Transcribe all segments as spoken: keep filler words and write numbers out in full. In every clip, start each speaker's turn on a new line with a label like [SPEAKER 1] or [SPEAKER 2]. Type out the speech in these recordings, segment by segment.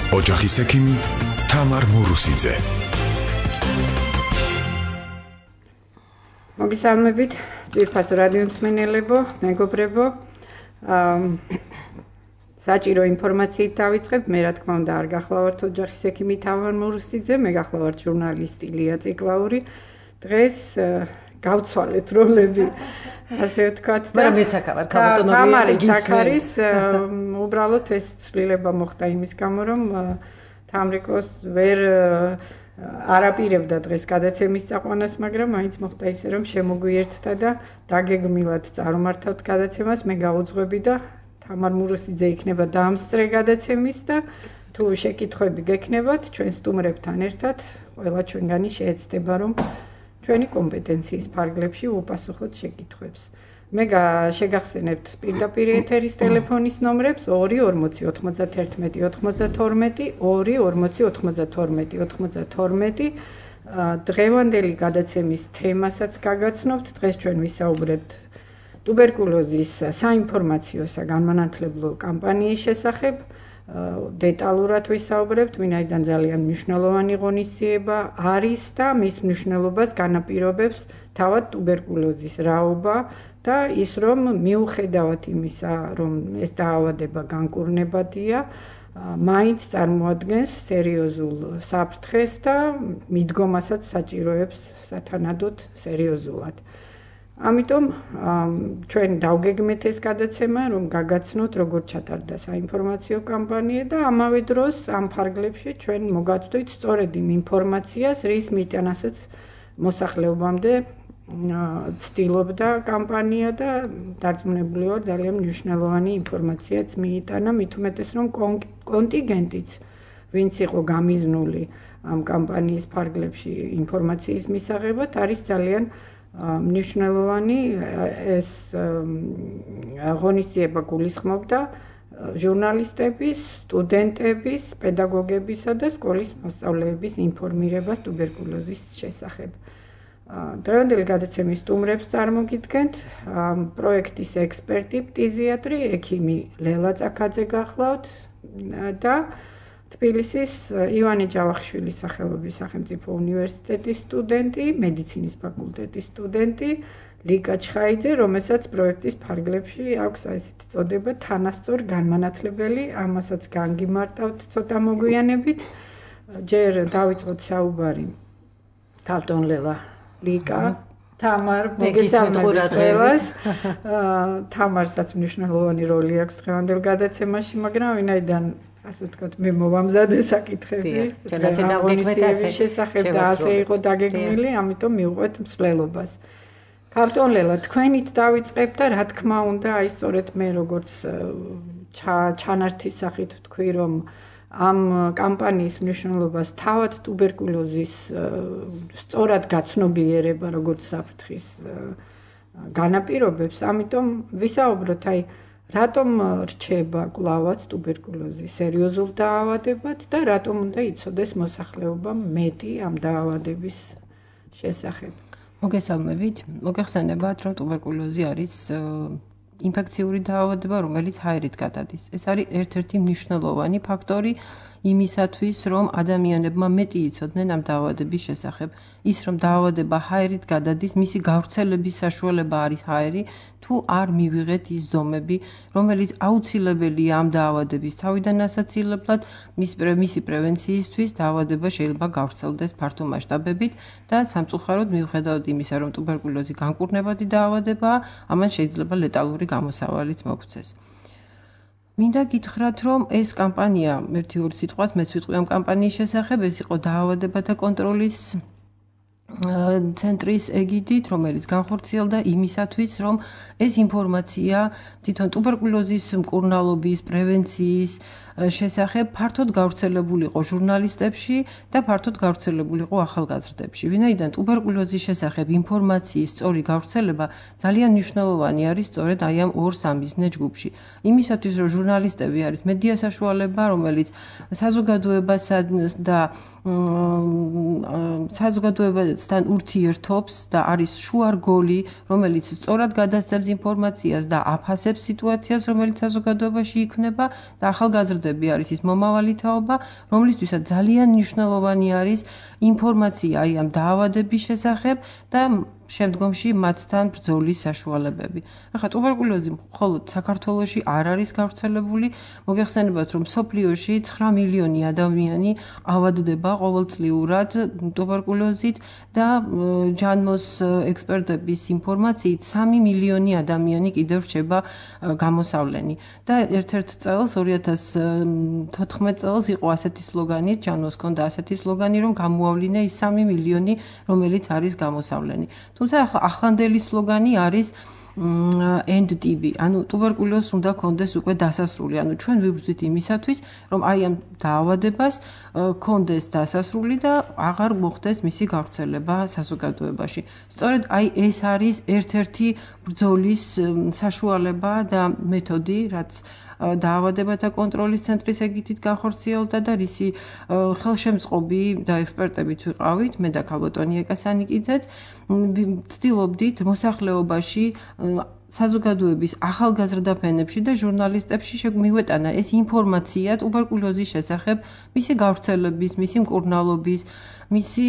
[SPEAKER 1] ოჯახის ექიმი თამარ მურუსიძე.
[SPEAKER 2] მოგესალმებით, ძვირფასო რადიო მსმენელებო, მეგობრებო. საჭირო ინფორმაციით დავიწყებ. მე რა თქმა უნდა არ გახლავართ ოჯახის ექიმი თამარ მურუსიძე, მე გახლავართ ჟურნალისტი ლია ციკლაური. დღეს გავცვალეთ როლები, ასე ვთქვათ და
[SPEAKER 3] მაგრამ მეც აქ ვარ, ქალბატონი
[SPEAKER 2] თამარიც აქ არის. უბრალოდ ეს ცვლილება მოხდა იმის გამო, რომ თამრიკოს ვერ არაპირებდა დღეს გადაცემის წაყვანას, მაგრამ მაინც მოხდა ისე, რომ შემოგვიერთდა და დაგეგმილად წარმართავთ გადაცემას. მე გავუძღვები და თამარ მურუსიძე იქნება დამსწრე გადაცემის და თუ შეკითხვები გექნებათ, ჩვენ სტუმრებთან ერთად ყველა ჩვენგანი შეეცდება, რომ ჩვენი კომპეტენციის ფარგლებში უპასუხოთ შეკითხვებს. მე შეგახსენებთ პირდაპირ ეთერის ტელეფონის ნომრებს ორი ორმოცი ოთხმოცდაერთმეტი ოთხმოცდათორმეტი, ორი ორმოცი ოთხმოცდათორმეტი ოთხმოცდათორმეტი. დღევანდელი გადაცემის თემასაც გაგაცნობთ. დღეს ჩვენ ვისაუბრებთ ტუბერკულოზის საინფორმაციო საგანმანათლებლო კამპანიის შესახებ. დეტალურად ვისაუბრებთ, ვინაიდან ძალიან მნიშვნელოვანი ღონისძიება არის და მის მნიშვნელობას განაპირობებს თავად ტუბერკულოზის რაობა და ის, რომ მიუხედავად იმისა, რომ ეს დაავადება განკურნებადია, მაინც წარმოადგენს სერიოზულ საფრთხეს და მიდგომასაც საჭიროებს სათანადოდ სერიოზულად. ამიტომ ჩვენ დავგეგმეთ ეს გადაცემა, რომ გაგაცნოთ როგორ ჩატარდა საინფორმაციო კამპანია და ამავე დროს ამ ფარგლებში ჩვენ მოგაწვდით სწორედ იმ ინფორმაციას, რის მიტანასაც მოსახლეობამდე ცდილობდა კამპანია და დარწმუნებული ვარ, ძალიან მნიშვნელოვანი ინფორმაციაც მიიტანა, მით უმეტეს რომ კონტინგენტიც, ვინც იყო გამიზნული ამ კამპანიის ფარგლებში ინფორმაციის მისაღებად, არის ძალიან მნიშვნელოვანი. ეს ღონისძიება გულისხმობდა ჟურნალისტების, სტუდენტების, პედაგოგებისა და სკოლის მოსწავლეების ინფორმირებას ტუბერკულოზის შესახებ. დღევანდელი გადაცემის სტუმრებს წარმოგიდგენთ. პროექტის ექსპერტი, ფტიზიატრი, ექიმი ლელა წაქაძე გახლავთ და თბილისის ივანე ჯავახიშვილის სახელობის სახელმწიფო უნივერსიტეტის სტუდენტი, მედიცინის ფაკულტეტის სტუდენტი ლიკა ჩხაიძე, რომელსაც პროექტის ფარგლებში აქვს ესეთი წოდება თანასწორ განმანათლებელი, ამასაც განგიმარტავთ ცოტა მოგვიანებით. ჯერ დავიწყოთ საუბარი ქალბატონ ლელა, ლიკა, თამარ, მოგესალმებით ყველას. თამარსაც მნიშვნელოვანი როლი აქვს დღევანდელ გადაცემაში, მაგრამ ვინაიდან ასე ვთქვათ, მე მოვამზადე საკითხები ღონისძიების შესახებ და ასე იყო დაგეგმილი, ამიტომ მივყვეთ მსვლელობას. ქალბატონ ლელა, თქვენით დავიწყებ და რა თქმა უნდა, აი სწორედ მე როგორც ჩანართის სახით ვთქვი, რომ ამ კამპანიის მნიშვნელობას თავად ტუბერკულოზის სწორად გაცნობიერება როგორც საფრთხის განაპირობებს, ამიტომ ვისაუბროთ აი რატომ რჩება კვლავაც ტუბერკულოზი სერიოზულ დაავადებად და რატომ უნდა იცოდეს მოსახლეობა მეტი ამ დაავადების შესახებ?
[SPEAKER 3] მოგესალმებით. მოგეხსენებათ, რომ ტუბერკულოზი არის ინფექციური დაავადება, რომელიც ჰაერით გადადის. ეს არის ერთ-ერთი მნიშვნელოვანი ფაქტორი იმისათვის, რომ ადამიანებმა მეტი იცოდნენ ამ დაავადების შესახებ. ის, რომ დაავადება ჰაერით გადადის, მისი გავრცელების საშუალება არის ჰაერი, თუ არ მივიღეთ ის ზომები, რომელიც აუცილებელია ამ დაავადების თავიდან ასაცილებლად, მისი პრევენციისთვის დაავადება შეიძლება გავრცელდეს ფართო მასშტაბებით და სამწუხაროდ მიუხედავად იმისა, რომ ტუბერკულოზი განკურნებადი დაავადებაა, ამან შეიძლება ლეტალური გამოსავალიც მოგვცეს. მინდა გითხრათ, რომ ეს კამპანია, ერთი ორი სიტყვას მეც ვიტყვი ამ კამპანიის შესახებ, ეს იყო დაავადებათა კონტროლის ცენტრის ეგიდით, რომელიც განხორციელდა იმისათვის, რომ ეს ინფორმაცია თვითონ ტუბერკულოზის მკურნალობის, პრევენციის შესახებ ფართოდ გავრცელებულიყო ჟურნალისტებში და ფართოდ გავრცელებულიყო ახალგაზრდებში. ვინაიდან ტუბერკულოზის შესახებ ინფორმაციის სწორი გავრცელება ძალიან მნიშვნელოვანი არის სწორედ აი ამ ორ სამიზნე ჯგუფში. იმისათვის, რომ ჟურნალისტები არის მედია საშუალება, რომელიც საზოგადოებასა და საზოგადოებასთან ურთიერთობს და არის შუარგოლი, რომელიც სწორად გადასცემს ინფორმაციას და აფასებს სიტუაციას, რომელიც საზოგადოებაში იქმნება და ახალგაზრდები არის ის მომავალი თაობა, რომლისთვისაც ძალიან მნიშვნელოვანი არის ინფორმაცია აი ამ დაავადების შესახებ და შემდგომში მათთან ბრძოლის საშუალებები. ახლა ტუბერკულოზი მხოლოდ საქართველოში არ არის გავრცელებული, მოგეხსენებათ, რომ მსოფლიოში ცხრა მილიონი ადამიანი ავადდება ყოველწლიურად ტუბერკულოზით და ჯანმოს ექსპერტების ინფორმაციით სამი მილიონი ადამიანი კიდევ რჩება გამოსავლენი. და ერთ-ერთ წელს ორი ათას თოთხმეტ წელს იყო ასეთი სლოგანი, ჯანმოს ჰქონდა ასეთი სლოგანი, რომ გამოავლინე ის სამი მილიონი, რომელიც არის გამოსავლენი. თუმცა ახლანდელი სლოგანი არის end T B, ანუ ტუბერკულოზს უნდა კონდეს უკვე დასასრული, ანუ ჩვენ ვიბრძვით იმისათვის, რომ აი ამ დაავადებას კონდეს დასასრული და აღარ მოხდეს მისი გავრცელება საზოგადოებაში. სწორედ აი ეს არის ერთ-ერთი ბრძოლის საშუალება და მეთოდი, რაც დაავადებათა კონტროლის ცენტრის ეგიდით განხორციელდა და რისი ხელშემწყობი და ექსპერტებიც ვიყავით, მე და ქალბატონი ეკასანიკიძეც, ვცდილობდით მოსახლეობაში საზოგადოების ახალგაზრდა ფენებში და ჟურნალისტებში შეგვიგვეტანა ეს ინფორმაცია ტუბერკულოზის შესახებ, მისი გავრცელების, მისი მკურნალობის, მისი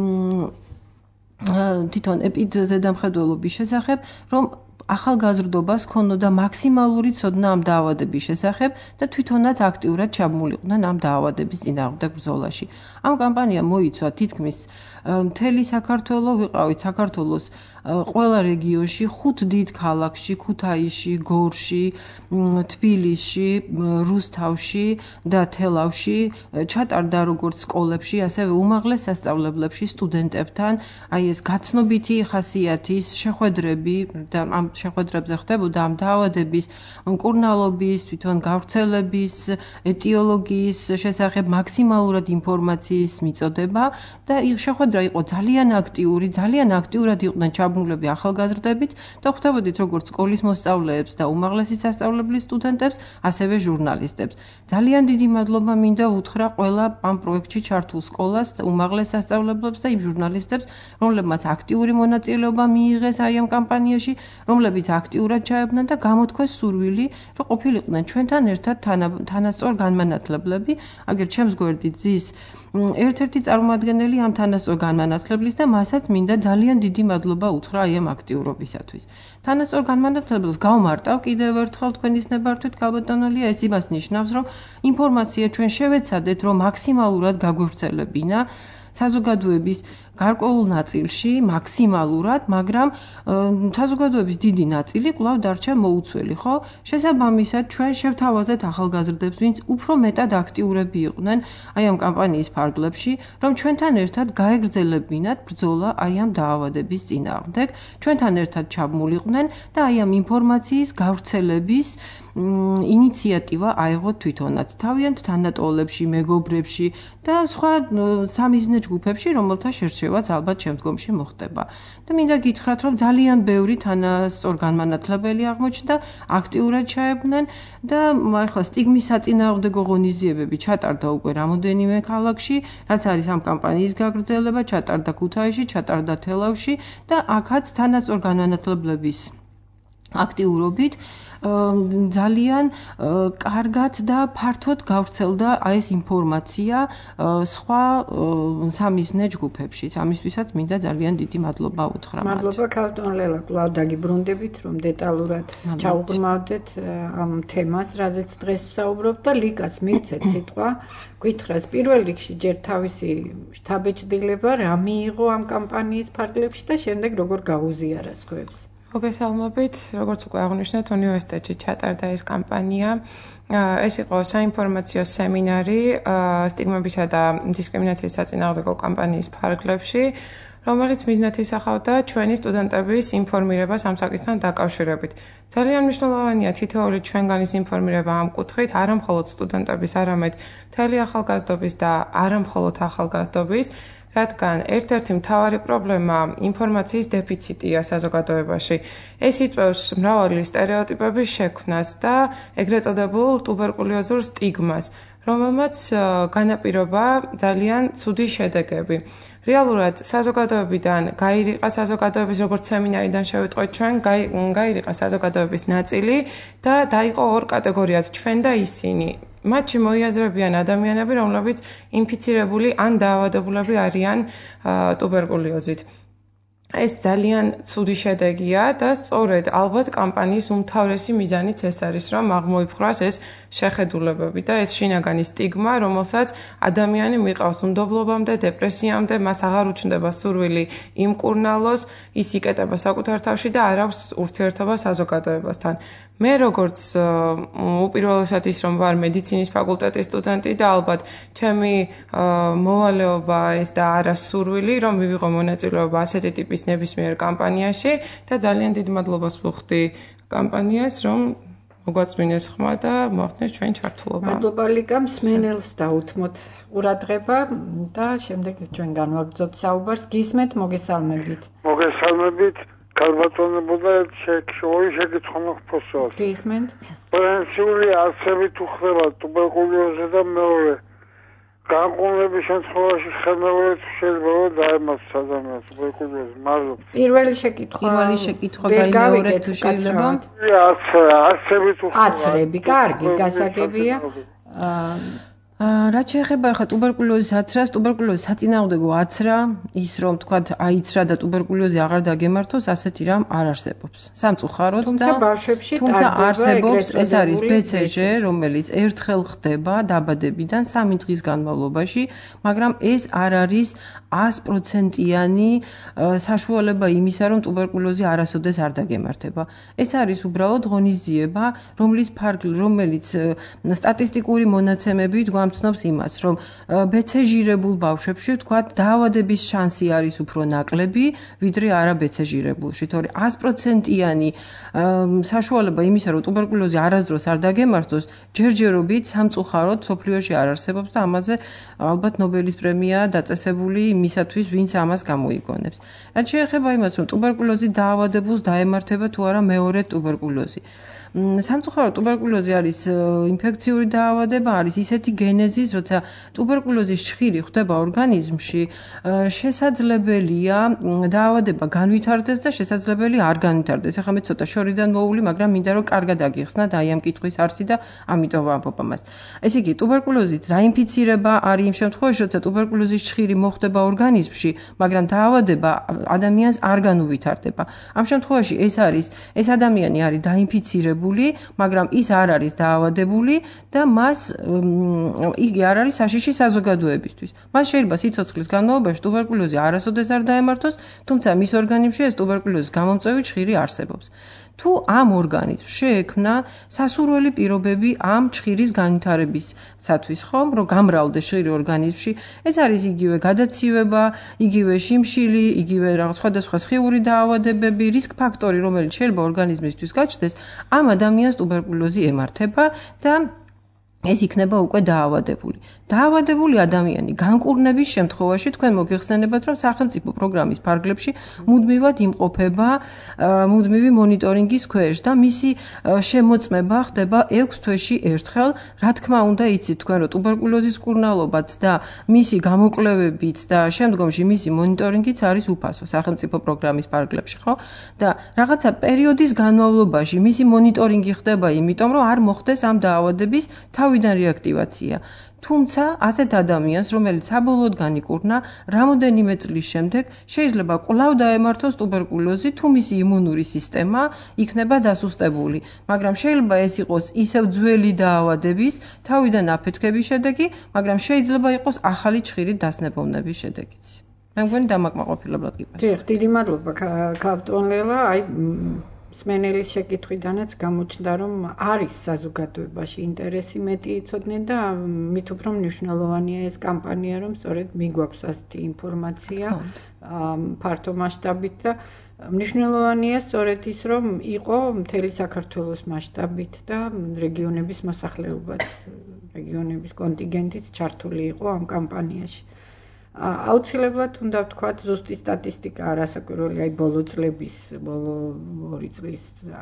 [SPEAKER 3] თვითონ ეპიდზედამხედველობის შესახებ, რომ ახალგაზრდობას ქონოდა მაქსიმალური ცოდნა ამ დაავადების შესახებ და თვითონაც აქტიურად ჩაბმულიყვნენ ამ დაავადების წინააღმდეგ ბრძოლაში. ამ კამპანიამ მოიცვა თითქმის მთელი საქართველო, ვიყავით საქართველოს ყველა რეგიონში, ხუთ დიდ ქალაქში, ქუთაისში, გორში, თბილისში, რუსთავში და თელავში, ჩატარდა როგორც სკოლებში, ასევე უმაღლეს სასწავლებლებში სტუდენტებთან, აი ეს გაცნობითი ხასიათის შეხვედრები და ამ შეხვედრებზე ხდებოდა ამ დაავადების მკურნალობის, თვითონ გავრცელების, ეტიოლოგიის შესახებ მაქსიმალურად ინფორმაციის მიწოდება და შეხვედრა იყო ძალიან აქტიური, ძალიან აქტიურად იყვნენ ჩაბმულები ახალგაზრდებიც და ხვდებოდით როგორც სკოლის მოსწავლეებს და უმაღლესი სასწავლებლის სტუდენტებს, ასევე ჟურნალისტებს. ძალიან დიდი მადლობა მინდა უთხრა ყველა ამ პროექტში ჩართულ სკოლას და უმაღლეს სასწავლებლებს და იმ ჟურნალისტებს, რომლებმაც აქტიური მონაწილეობა მიიღეს აი ამ კამპანიაში, რომლებიც აქტიურად ჩაებდნენ და გამოთქვეს სურვილი, რომ ყოფილიყვნენ ჩვენთან ერთად თანასწორ განმანათლებლები, აგერ ჩემს გვერდით ზის ერთ-ერთი წარმომადგენელი ამ თანასწორ განმანათლებლის და მასაც მინდა ძალიან დიდი მადლობა უთხრა აი ამ აქტიურობისათვის. თანასწორ განმანათლებელს გავმარტავ კიდევ ერთხელ თქვენის ნებართვით ქალბატონოლია, ეს იმას ნიშნავს, რომ ინფორმაცია ჩვენ შევეცადეთ, რომ მაქსიმალურად გაგვევრცელებინა საზოგადოების გარკვეულ ნაწილში მაქსიმალურად, მაგრამ საზოგადოების დიდი ნაწილი კვლავ დარჩა მოუცველი, ხო? შესაბამისად, ჩვენ შევთავაზეთ ახალგაზრდებს, ვინც უფრო მეტად აქტიურები იყვნენ აი ამ კამპანიის ფარგლებში, რომ ჩვენთან ერთად გაეგრძელებინათ ბრძოლა აი ამ დაავადების წინააღმდეგ, ჩვენთან ერთად ჩაბმულიყვნენ და აი ამ ინფორმაციის გავრცელების ინიციატივა აიღო თვითონაც თავიანთ თანატოლებში, მეგობრებში და სხვა სამიზნე ჯგუფებში, რომელთა შერჩევაც ალბათ შემდგომში მოხდება. და მინდა გითხრათ, რომ ძალიან ბევრი თანასწორ განმანათლებელი აღმოჩნდა, აქტიურად ჩაებდნენ და ახლა სტიგმის საწინააღმდეგო ღონისძიებები ჩატარდა უკვე რამოდენიმე ქალაქში, რაც არის ამ კამპანიის გაგრძელება, ჩატარდა ქუთაისში, ჩატარდა თელავში და აქაც თანასწორ განმანათლებლების აქტიურობით ძალიან კარგად და ფართოდ გავრცელდა ეს ინფორმაცია სხვა სამიზნე ჯგუფებში. ამისთვისაც მინდა ძალიან დიდი მადლობა უთხრა.
[SPEAKER 2] მადლობა ქალბატონ ლელა, კვლავ დაგიბრუნდებით, რომ დეტალურად ჩაუბრმავდეთ ამ თემას, რაზეც დღეს ვსაუბრობთ და ლიკას მივცეთ სიტყვა, გითხრას პირველ რიგში ჯერ თავისი შთაბეჭდილება, რა მიიღო ამ კამპანიის ფარგლებში და შემდეგ როგორ გაუზიარა სხვებს.
[SPEAKER 4] მოგესალმებით, როგორც უკვე აღნიშნეთ, უნივერსიტეტში ჩატარდა ეს კამპანია. ეს იყო საინფორმაციო სემინარი სტიგმებისა და დისკრიმინაციის საწინააღმდეგო კამპანიის ფარგლებში, რომელიც მიზნად ისახავდა ჩვენი სტუდენტების ინფორმირებას ამ საკითხთან დაკავშირებით. ძალიან მნიშვნელოვანია თითოეული ჩვენგანის ინფორმირება ამ კუთხით, არა მხოლოდ სტუდენტების, არამედ მთელი ახალგაზრდობის და არა მხოლოდ ახალგაზრდობის. რადგან ერთ-ერთი მთავარი პრობლემა ინფორმაციის დეფიციტია საზოგადოებაში. ეს იწვევს მრავალი სტერეოტიპების შექმნას და ეგრეთ წოდებულ ტუბერკულოზურ სტიგმას, რომელმაც განაპირობა ძალიან ცუდი შედეგები. რეალურად საზოგადოებიდან გაირიყა საზოგადოების, როგორც სემინარიდან შევიტყვეთ ჩვენ, გაირიყა საზოგადოების ნაწილი და დაიყო ორ კატეგორიად ჩვენ და ისინი. მათში მოიაზრებიან ადამიანები, რომლებიც ინფიცირებული ან დაავადებულები არიან ტუბერკულოზით. ეს ძალიან ცუდი შედეგია და სწორედ ალბათ კამპანიის უმთავრესი მიზანიც ეს არის, რომ აღმოიფხვრას ეს შეხედულებები და ეს შინაგანი სტიგმა, რომელსაც ადამიანი მიყავს უნდობლობამდე, დეპრესიამდე, მას აღარ უჩნდება სურვილი იმკურნალოს, ის იკეტება საკუთარ თავში და არ აქვს ურთიერთობა საზოგადოებასთან. მე როგორც უპირველესად ის რომ ვარ მედიცინის ფაკულტეტის სტუდენტი და ალბათ ჩემი მოვალეობა ეს და არა სურვილი რომ მივიღო მონაწილეობა ასეთი ტიპის ნებისმიერ კამპანიაში და ძალიან დიდ მადლობას ვუხდი კამპანიას რომ მოგვაწვინეს ხმა და მოახდინეს ჩვენი ჩართულობა.
[SPEAKER 2] მადლობა ლიკა, მსმენელს დაუთმოთ ყურადღება და შემდეგ ჩვენ განვაგრძობთ საუბარს. გისმენთ, მოგესალმებით.
[SPEAKER 5] მოგესალმებით. Καλβατონებოდა ორი შეკითხვა მოხდა.
[SPEAKER 2] გისმენთ.
[SPEAKER 5] პრევენციული არსებით უხდება ტუბერკულოზზე და მეორე განკურნების შემთხვევაში ხელმეორედ შეიძლება დაემართოს ადამიანს ტუბერკულოზი. მადლობა.
[SPEAKER 2] პირველი შეკითხვა.
[SPEAKER 3] პირველი შეკითხვა გაიმეორეთ თუ შეიძლება.
[SPEAKER 5] არსებით უხდება.
[SPEAKER 2] აცრები, კარგი, გასაგებია. რაც შეეხება ახლა ტუბერკულოზის აცრას, ტუბერკულოზის საწინააღმდეგო აცრა, ის რომ თქვა აიცრა და ტუბერკულოზი აღარ დაგემართოს, ასეთი რამ არ არსებობს. სამწუხაროდ და თუმცა ბავშვებში
[SPEAKER 3] თუმცა არსებობს, ეს არის ბე ცე ჟე, რომელიც ერთხელ ხდება დაბადებიდან სამი დღის განმავლობაში, მაგრამ ეს არ არის ას პროცენტიანი საშუალება იმისა, რომ ტუბერკულოზი არასოდეს არ დაგემართება. ეს არის უბრალოდ ღონისძიება, რომლის ფარგლი, რომელიც სტატისტიკური მონაცემებით გვამცნობს იმას, რომ ბე ცე ჟირებულ ბავშვებში, თქვა, დაავადების შანსი არის უფრო ნაკლები, ვიდრე არა ბე ცე ჟირებულში. თორე ას პროცენტიანი საშუალება იმისა, რომ ტუბერკულოზი არასდროს არ დაგემართოს, ჯერჯერობით სამწუხაროდ სოფლიოში არ არსებობს და ამაზე ალბათ ნობელის პრემია დაწესებული იმისათვის, ვინც ამას გამოიგონებს. რაც შეეხება იმას, რომ ტუბერკულოზი დაავადებულს დაემართება თუ არა მეორე ტუბერკულოზი. სამწუხაროდ ტუბერკულოზი არის ინფექციური დაავადება, არის ისეთი გენეზის, როცა ტუბერკულოზის ჭხირი ხვდება ორგანიზმში, შესაძლებელია დაავადება განვითარდეს და შესაძლებელია არ განვითარდეს. ახლა მე ცოტა შორიდან მოვული, მაგრამ მინდა რომ კარგად აგიხსნათ აი ამ კითხვის არსი და ამიტომ ვამბობ ამას. ესე იგი, ტუბერკულოზით დაინფიცირება არის იმ შემთხვევაში, როცა ტუბერკულოზის ჭხირი მოხვდება ორგანიზმში, მაგრამ დაავადება ადამიანს არ განუვითარდება. ამ შემთხვევაში ეს არის, ეს ადამიანი არის დაინფიცირებული, მაგრამ ის არ არის დაავადებული და მას იგი არ არის საშიში საზოგადოებისთვის. მას შეიძლება სიცოცხლის განმავლობაში ტუბერკულოზი არასოდეს არ დაემართოს, თუმცა მის ორგანიზმში ეს ტუბერკულოზის გამომწვევი ჭხირი არსებობს. თუ ამ ორგანიზმს შეექმნა სასურველი პირობები ამ ჭხირის განვითარებისათვის, ხომ, რომ გამრავლდეს ჭხირი ორგანიზმში, ეს არის იგივე გადაცივება, იგივე შიმშილი, იგივე რაღაც სხვადასხვა სხიური დაავადებები, რისკ ფაქტორი, რომელიც შეიძლება ორგანიზმისთვის გაჩნდეს, ამ ადამიანს ტუბერკულოზი ემართება და ეს იქნება უკვე დაავადებული. დაავადებული ადამიანი განკურნების შემთხვევაში თქვენ მოგეხსენებათ, რომ სახელმწიფო პროგრამის ფარგლებში მუდმივად იმყოფება მუდმივი მონიტორინგის ქვეშ და მისი შემოწმება ხდება ექვს თვეში ერთხელ. რა თქმა უნდა, იცით თქვენ, რომ ტუბერკულოზის მკურნალობაც და მისი გამოკვლევებიც და შემდგომში მისი მონიტორინგიც არის უფასო სახელმწიფო პროგრამის ფარგლებში, ხო? და რაღაცა პერიოდის განმავლობაში მისი მონიტორინგი ხდება, იმიტომ რომ არ მოხდეს ამ დაავადების თავიდან რეაქტივაცია. თუმცა ასეთ ადამიანს, რომელიც საბოლოოდ განიკურნა, რამოდენიმე წლის შემდეგ შეიძლება კვლავ დაემართოს ტუბერკულოზი, თუ მისი იმუნური სისტემა იქნება დასუსტებული. მაგრამ შეიძლება ეს იყოს ისევ ძველი დაავადების, თავიდან აფეთქების შედეგი, მაგრამ შეიძლება იყოს ახალი ჭხირით დასნებოვნების შედეგიც. მე მგონი დამაკმაყოფილებლად გიპასუხე.
[SPEAKER 2] დიახ, დიდი მადლობა კაპიტან ლელა. აი მსმენელის შეკითხვიდანაც გამოჩნდა, რომ არის საზოგადოებაში ინტერესი მეტი იცოდნენ და მით უფრო მნიშვნელოვანია ეს კამპანია, რომ სწორედ მიგვაქვს ასეთი ინფორმაცია ფართო მასშტაბით და მნიშვნელოვანია სწორედ ის, რომ იყო მთელი საქართველოს მასშტაბით და რეგიონების მოსახლეობაც, რეგიონების კონტინგენტიც ჩართული იყო ამ კამპანიაში. აუცილებლად უნდა ვთქვათ, ზუსტი სტატისტიკა არასაკვირველია, აი ბოლო წლების, ბოლო ორი წლის,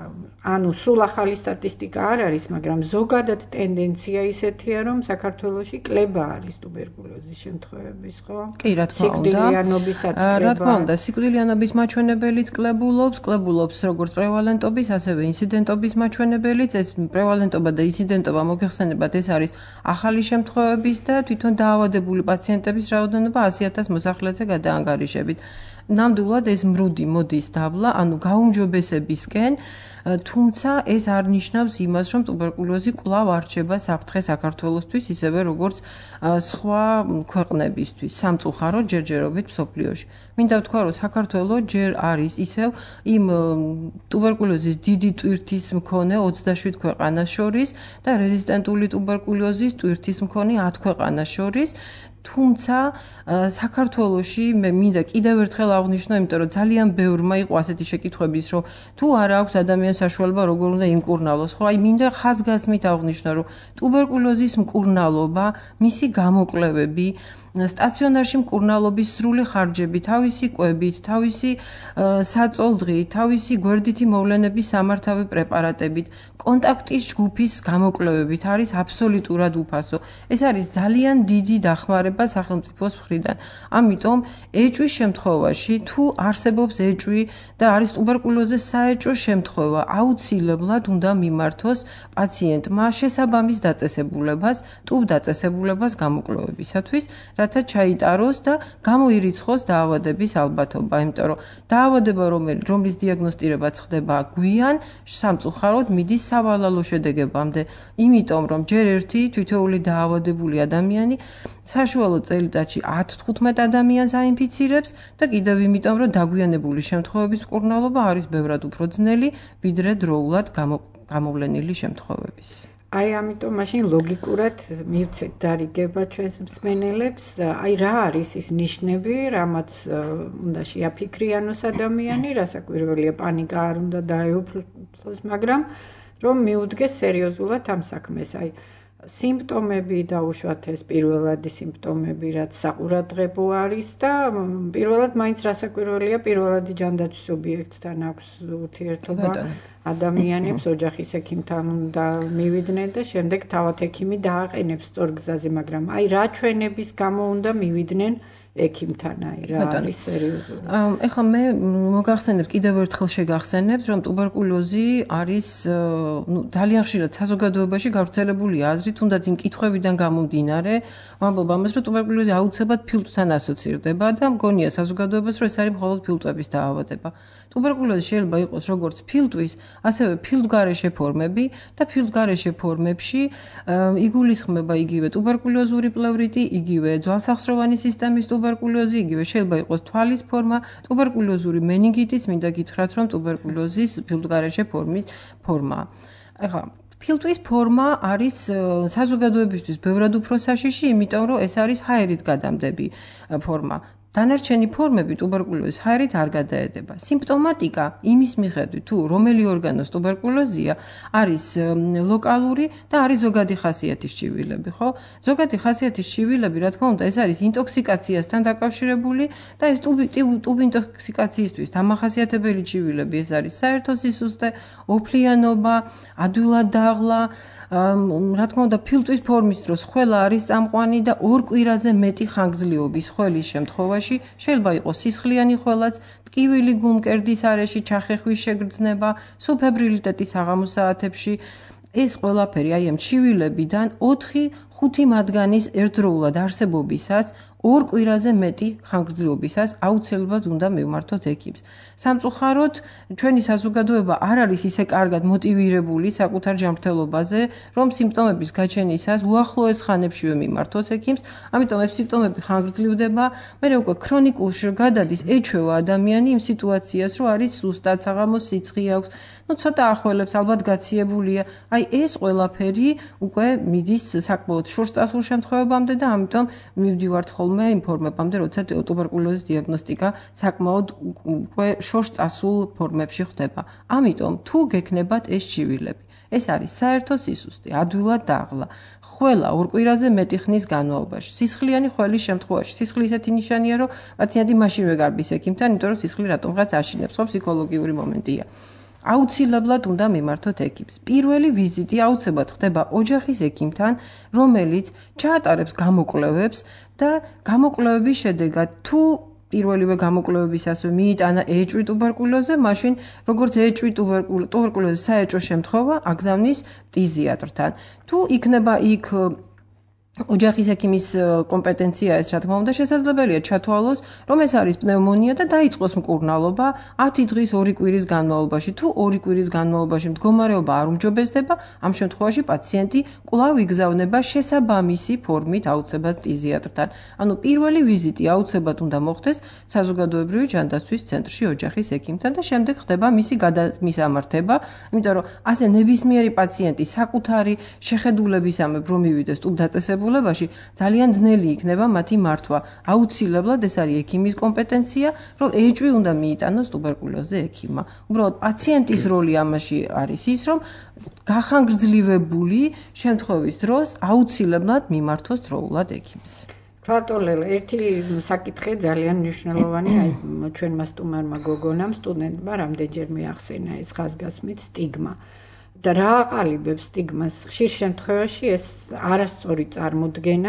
[SPEAKER 2] ანუ სულ ახალი სტატისტიკა არ არის, მაგრამ ზოგადად ტენდენცია ისეთია, რომ საქართველოში კლება არის ტუბერკულოზის შემთხვევების, ხო?
[SPEAKER 3] კი, რა თქმა უნდა.
[SPEAKER 2] სიკვდილიანობისაც კლება.
[SPEAKER 3] რა თქმა უნდა, სიკვდილიანობის მაჩვენებელიც კლებულობს, კლებულობს როგორც პრევალენტობის, ასევე ინციდენტობის მაჩვენებელიც. ეს პრევალენტობა და ინციდენტობა მოგეხსენებათ, ეს არის ახალი შემთხვევების და თვითონ დაავადებული პაციენტების რაოდენობა ასი ათას მოსახლეზე გადაანგარიშებით. ნამდვილად ეს მრუდი მოდის დაბლა, ანუ გაუმჯობესებისკენ, თუმცა ეს არ ნიშნავს იმას, რომ ტუბერკულოზი კვლავ არჩება საფრთხე საქართველოსთვის, ისევე როგორც სხვა ქვეყნებისთვის, სამწუხაროდ ჯერჯერობით მსოფლიოში. მინდა ვთქვა, რომ საქართველო ჯერ არის ისევ იმ ტუბერკულოზის დიდი ტვირთის მქონე ოცდაშვიდ ქვეყანას შორის და რეზისტენტული ტუბერკულოზის ტვირთის მქონე ათ ქვეყანას შორის. თუმცა საქართველოში მე მინდა კიდევ ერთხელ აღვნიშნო, იმიტომ რომ ძალიან ბევრმა იყო ასეთი შეკითხვების, რომ თუ არ აქვს ადამიანს საშუალება როგორ უნდა იმკურნალოს, ხო, აი მინდა ხაზგასმით აღვნიშნო, რომ ტუბერკულოზის მკურნალობა, მისი გამოკვლევები სტაციონარში მკურნალობის სრული ხარჯები, თავისი კვებით, თავისი საწოლდღით, თავისი გვერდითი მოვლენების სამართავი პრეპარატებით, კონტაქტის ჯგუფის გამოკვლევებით არის აბსოლუტურად უფასო. ეს არის ძალიან დიდი დახმარება სახელმწიფოს მხრიდან. ამიტომ ეჭვის შემთხვევაში, თუ არსებობს ეჭვი და არის ტუბერკულოზის საეჭვო შემთხვევა, აუცილებლად უნდა მიმართოს პაციენტმა შესაბამის დაწესებულებას, ტუბ დაწესებულებას გამოკვლევებისათვის, რათა ჩაიტაროს და გამოირიცხოს დაავადების ალბათობა, იმიტომ რომ დაავადება, რომლის დიაგნოსტირება ხდება გვიან, სამწუხაროდ მიდის სავალალო შედეგებამდე, იმიტომ რომ ჯერ ერთი თითოეული დაავადებული ადამიანი საშუალო წელიწადში ათ თხუთმეტ ადამიანს აინფიცირებს და კიდევ იმიტომ რომ დაგვიანებული შემთხვევების მკურნალობა არის ბევრად უფრო ძნელი, ვიდრე დროულად გამოვლენილი შემთხვევების.
[SPEAKER 2] აი ამიტომ მაშინ ლოგიკურად მივცეთ დარიგება ჩვენს მსმენელებს, აი რა არის ის ნიშნები, რამაც უნდა შეაფიქრიანოს ადამიანი, რასაკვირველია პანიკა არ უნდა დაეუფლოს, მაგრამ რომ მიუდგეს სერიოზულად ამ საქმეს, აი სიმპტომები დაუშვათ ეს პირველადი სიმპტომები, რაც საყურადღებო არის და პირველად მაინც რასაკვირველია პირველადი ჯანდაცვის ობიექტთან აქვს ურთიერთობა ადამიანებს ოჯახის ექიმთან უნდა მივიდნენ და შემდეგ თავად ექიმი დააყენებს სწორ გზაზე, მაგრამ აი რა ჩვენების გამო უნდა მივიდნენ ექიმთან, აი რა არის სერიოზული.
[SPEAKER 3] ეხლა მე მოგახსენებ კიდევ ერთხელ შეგახსენებთ, რომ ტუბერკულოზი არის ნუ ძალიან ხშირად საზოგადოებაში გავრცელებული აზრი, თუნდაც იმ კითხვებიდან გამომდინარე, ვამბობ ამას, რომ ტუბერკულოზი აუცილებლად ფილტვთან ასოცირდება და მგონია საზოგადოებას, რომ ეს არის მხოლოდ ფილტვების დაავადება. ტუბერკულოზი შეიძლება იყოს როგორც ფილტვის, ასევე ფილტვგარეშე ფორმები და ფილტვგარეშე ფორმებში იგულისხმება იგივე ტუბერკულოზური პლევრიტი, იგივე ძვალსახსროვანი სისტემის ტუბერკულოზი, იგივე შეიძლება იყოს თვალის ფორმა, ტუბერკულოზური მენინგიტიც, მინდა გითხრათ, რომ ტუბერკულოზის ფილტვგარეშე ფორმის ფორმა. ეხლა ფილტვის ფორმა არის საზოგადოებისთვის ბევრად უფრო საშიში, იმიტომ რომ ეს არის ჰაერით გადამდები ფორმა. დანარჩენი ფორმები ტუბერკულოზის ჰაერით არ გადაედება. სიმპტომატიკა იმის მიხედვით, თუ რომელი ორგანოს ტუბერკულოზია, არის ლოკალური და არის ზოგადი ხასიათის ჭივილები, ხო? ზოგადი ხასიათის ჭივილები, რა თქმა უნდა, ეს არის ინტოქსიკაციასთან დაკავშირებული და ეს ტუბ ინტოქსიკაციისთვის დამახასიათებელი ჭივილები, ეს არის საერთო სისუსტე, ოფლიანობა, ადვილად დაღლა, რა თქმა უნდა, ფილტვის ფორმის დროს ხველა არის წამყვანი და ორ კვირაზე მეტი ხანგრძლივობის ხველის შემთხვევაში შეიძლება იყოს სისხლიანი ხველაც, ტკივილი გულმკერდის არეში ჩახეხვის შეგრძნება, სუფებრილიტეტი საღამოს საათებში. ეს ყველაფერი აი ამ ჭივილებიდან ოთხი ხუთი მათგანის ერთდროულად არსებობისას ორ კვირაზე მეტი ხანგრძლივობისას აუცილებლად უნდა მივმართოთ ექიმს. სამწუხაროდ, ჩვენი საზოგადოება არ არის ისე კარგად მოტივირებული საკუთარ ჯანმრთელობაზე, რომ სიმპტომების გაჩენისას უახლოეს ხანებშივე მიმართოს ექიმს, ამიტომ ეს სიმპტომები ხანგრძლივდება, მერე უკვე ქრონიკულ გადადის, ეჩვევა ადამიანი იმ სიტუაციას, რომ არის სუსტად, საღამოს სიცხე აქვს, ну ცოტა ახველებს, ალბათ გაციებულია. აი ეს ყველაფერი უკვე მიდის საკმაოდ შორსწასულ შემთხვევებამდე და ამიტომ მივდივართ ხოლმე იმ ფორმებამდე, როცა ტუბერკულოზის დიაგნოსტიკა საკმაოდ უკვე შორსწასულ ფორმებში ხდება. ამიტომ თუ გექნებათ ეს ჭივილები, ეს არის საერთო სისუსტე, ადვილად დაღლა. ხველა ორ კვირაზე მეტი ხნის განმავლობაში. სისხლიანი ხველის შემთხვევაში სისხლი ისეთი ნიშანია, რომ პაციენტი მაშინვე გარბის ექიმთან, იმიტომ რომ სისხლი რატომღაც აშინებს, ხო ფსიქოლოგიური მომენტია. აუცილებლად უნდა მიმართოთ ექიმს. პირველი ვიზიტი აუცილებლად ხდება ოჯახის ექიმთან, რომელიც ჩაატარებს გამოკვლევებს და გამოკვლევების შედეგად თუ პირველივე გამოკვლევებისას მიიტანა ეჭვი ტუბერკულოზზე, მაშინ როგორც ეჭვი ტუბერკულოზის საეჭვო შემთხვევა აგზავნის ფტიზიატრთან. თუ იქნება იქ ოჯახის ექიმის კომპეტენცია ეს, რა თქმა უნდა, შესაძლებელია ჩათვალოს, რომ ეს არის პნევმონია და დაიწყოს მკურნალობა ათი დღის ორი კვირის განმავლობაში. თუ ორი კვირის განმავლობაში მდგომარეობა არ უმჯობესდება, ამ შემთხვევაში პაციენტი კვლავ იგზავნება შესაბამისი ფორმით აუცილებლად ფტიზიატრთან. ანუ პირველი ვიზიტი აუცილებლად უნდა მოხდეს საზოგადოებრივი ჯანდაცვის ცენტრში ოჯახის ექიმთან და შემდეგ ხდება მისი გადამისამართება, იმიტომ რომ ასე ნებისმიერი პაციენტი საკუთარი შეხედულებისამებრ რომ მივიდეს ტუბდაწესებულებაში ძალიან ძნელი იქნება მათი მართვა. აუცილებლად ეს არის ექიმის კომპეტენცია, რომ ეჭვი უნდა მიიტანოს ტუბერკულოზზე ექიმმა. უბრალოდ პაციენტის როლი ამაში არის ის, რომ გახანგრძლივებული შემთხვევის დროს აუცილებლად მიმართოს დროულად ექიმს.
[SPEAKER 2] ქართოლელ ერთი საკითხი ძალიან მნიშვნელოვანი, აი ჩვენმა სტუმარმა გოგონამ, სტუდენტმა რამდენჯერმე ახსენა ეს ხაზგასმით სტიგმა. და რა აყალიბებს სტიგმას? ხშირ შემთხვევაში ეს არასწორი წარმოდგენა,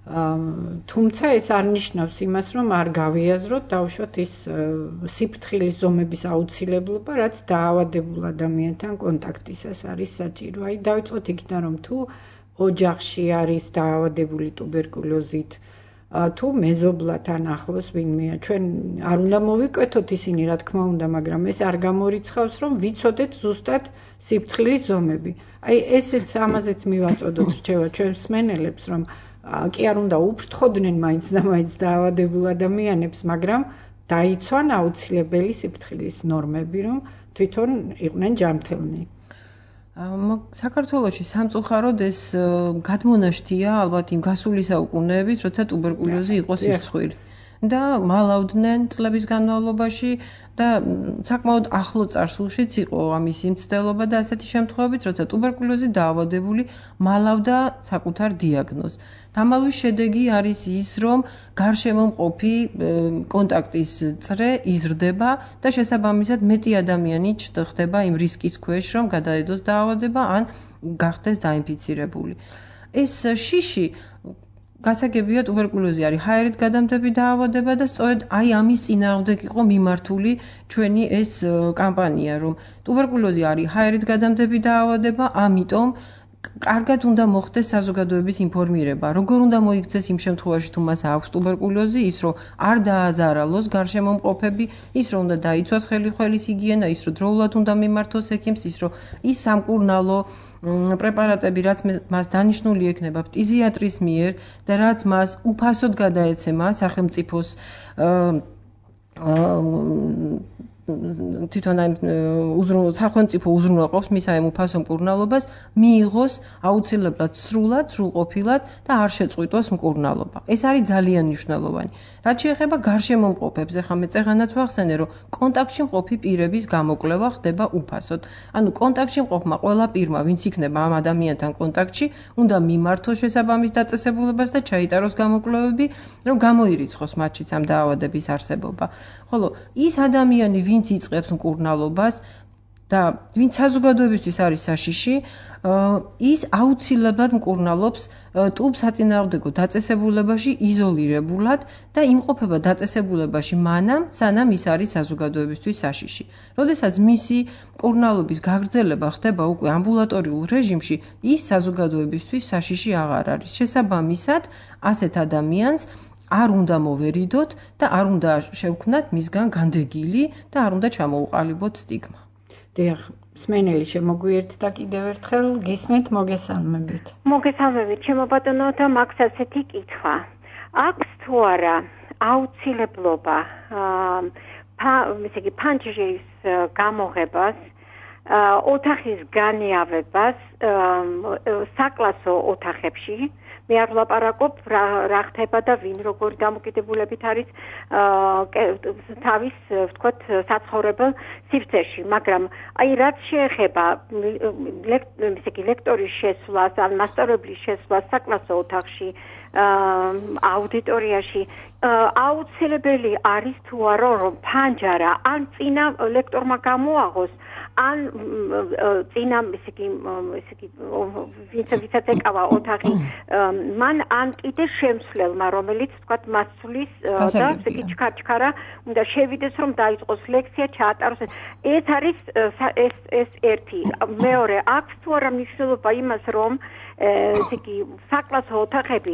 [SPEAKER 2] თუმცა ეს არ ნიშნავს იმას, რომ არ გავიაზროთ დავუშვათ ის სიფრთხილის ზომების აუცილებლობა, რაც დაავადებულ ადამიანთან კონტაქტისას არის საჭირო. აი დავიწყოთ იქიდან, რომ თუ ოჯახში არის დაავადებული ტუბერკულოზით, თუ მეზობლათან ახლოს ვინმეა, ჩვენ არ უნდა მოვიკვეთოთ ისინი, რა თქმა უნდა, მაგრამ ეს არ გამორიცხავს, რომ ვიცოდეთ ზუსტად სიფრთხილის ზომები. აი ესეც ამაზეც მივაწოდოთ რჩევა ჩვენ მსმენელებს, რომ კი არ უნდა უფრთხოდნენ მაინც და მაინც დაავადებულ ადამიანებს, მაგრამ დაიცვან აუცილებელი სიფრთხილის ნორმები, რომ თვითონ იყვნენ ჯანმრთელნი.
[SPEAKER 3] საქართველოში სამწუხაროდ ეს გადმონაშთია ალბათ იმ გასული საუკუნეების, როცა ტუბერკულოზი იყო სირცხვილი. და მალავდნენ წლების განმავლობაში და საკმაოდ ახლო წარსულშიც იყო ამის იმცდელობა და ასეთი შემთხვევებით, როცა ტუბერკულოზი დაავადებული მალავდა საკუთარ დიაგნოზს. დამალვის შედეგი არის ის, რომ გარშემო მყოფი კონტაქტის წრე იზრდება და შესაბამისად მეტი ადამიანი ხდება იმ რისკის ქვეშ, რომ გადაედოს დაავადება ან გახდეს დაინფიცირებული. ეს შიში გასაგებია ტუბერკულოზი არის ჰაერით გადამდები დაავადება და სწორედ აი ამის წინააღმდეგ იყო მიმართული ჩვენი ეს კამპანია, რომ ტუბერკულოზი არის ჰაერით გადამდები დაავადება, ამიტომ კარგად უნდა მოხდეს საზოგადოების ინფორმირება. როგორ უნდა მოიქცეს იმ შემთხვევაში, თუ მას აქვს ტუბერკულოზი, ის რომ არ დააზარალოს გარშემო მყოფები, ის რომ უნდა დაიცვას ხელის ჰიგიენა, ის რომ დროულად უნდა მიმართოს ექიმს, ის რომ ის სამკურნალო პრეპარატები, რაც მას დანიშნული ექნება ფტიზიატრის მიერ და რაც მას უფასოდ გადაეცემა სახელმწიფოს თვითონ აი სახელმწიფო უზრუნველყოფს მის აი უფასო მკურნალობას, მიიღოს აუცილებლად სრულად, სრულყოფილად და არ შეწყვიტოს მკურნალობა. ეს არის ძალიან მნიშვნელოვანი. რაც შეეხება გარშემო მყოფებს, ახლა მე წეღანაც ვახსენე, რომ კონტაქტში მყოფი პირების გამოკვლევა ხდება უფასოდ. ანუ კონტაქტში მყოფმა ყველა პირმა, ვინც იქნება ამ ადამიანთან კონტაქტში, უნდა მიმართოს შესაბამის დაწესებულებას და ჩაიტაროს გამოკვლევები, რომ გამოირიცხოს მათშიც ამ დაავადების არსებობა. ხოლო ის ადამიანი, ვინც იწყებს მკურნალობას და ვინც საზოგადოებისთვის არის საშიში, ის აუცილებლად მკურნალობს ტუბ-საწინააღმდეგო დაწესებულებაში იზოლირებულად და იმყოფება დაწესებულებაში მანამ, სანამ ის არის საზოგადოებისთვის საშიში. როდესაც მისი მკურნალობის გაგრძელება ხდება უკვე ამბულატორიულ რეჟიმში, ის საზოგადოებისთვის საშიში აღარ არის. შესაბამისად, ასეთ ადამიანს არ უნდა მოვერიდოთ და არ უნდა შევქმნათ მისგან განდეგილი და არ უნდა ჩამოუყალიბოთ სტიგმა.
[SPEAKER 2] დიახ, მსმენელი შემოგვიერთდა კიდევ ერთხელ, გისმენთ, მოგესალმებით.
[SPEAKER 6] მოგესალმებით, ჩემო ბატონო და მაქვს ასეთი კითხვა. აქვს თუ არა აუცილებლობა აა ესე იგი პანჯრის გამოღებას, ოთახის განიავებას საკლასო ოთახებში, მე არ ვლაპარაკობ რა ხდება და ვინ როგორი დამოკიდებულებით არის თავის ვთქვათ საცხოვრებელ სივრცეში, მაგრამ აი რაც შეეხება ისე იგი ლექტორის შესვლას ან მასწავლებლის შესვლას საკლასო ოთახში აუდიტორიაში აუცილებელი არის თუ არა რომ ფანჯარა ან წინა ლექტორმა გამოაღოს ან წინა ისე იგი ისე იგი ვინც ვისაც ეკავა ოთახი მან ან კიდე შემსვლელმა რომელიც თქვათ მასწვლის და ისე იგი ჩქარჩქარა უნდა შევიდეს რომ დაიწყოს ლექცია ჩაატაროს ეს არის ეს ეს ერთი მეორე აქვს თუ არა მნიშვნელობა იმას რომ ესე იგი საკლასო ოთახები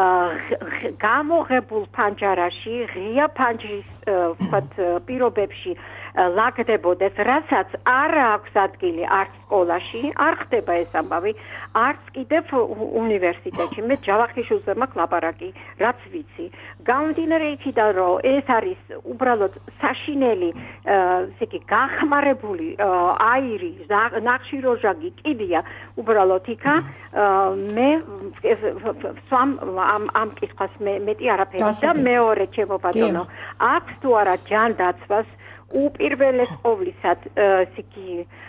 [SPEAKER 6] გამოღებულ ფანჯარაში ღია ფანჯრის ვთქვათ პირობებში ლაგდებოდეს, რასაც არ აქვს ადგილი არც სკოლაში, არ ხდება ეს ამბავი, არც კიდევ უნივერსიტეტში. მე ჯავახიშვილზე მაქვს ლაპარაკი, რაც ვიცი. გამომდინარე იქიდან, რომ ეს არის უბრალოდ საშინელი, ესე იგი, გახმარებული აირი, ნახშიროჟაგი კიდია უბრალოდ იქა, მე სვამ ამ ამ კითხვას მეტი არაფერი და მეორე ჩემო ბატონო, აქვს თუ არა ჯანდაცვას უპირველეს ყოვლისად ესე იგი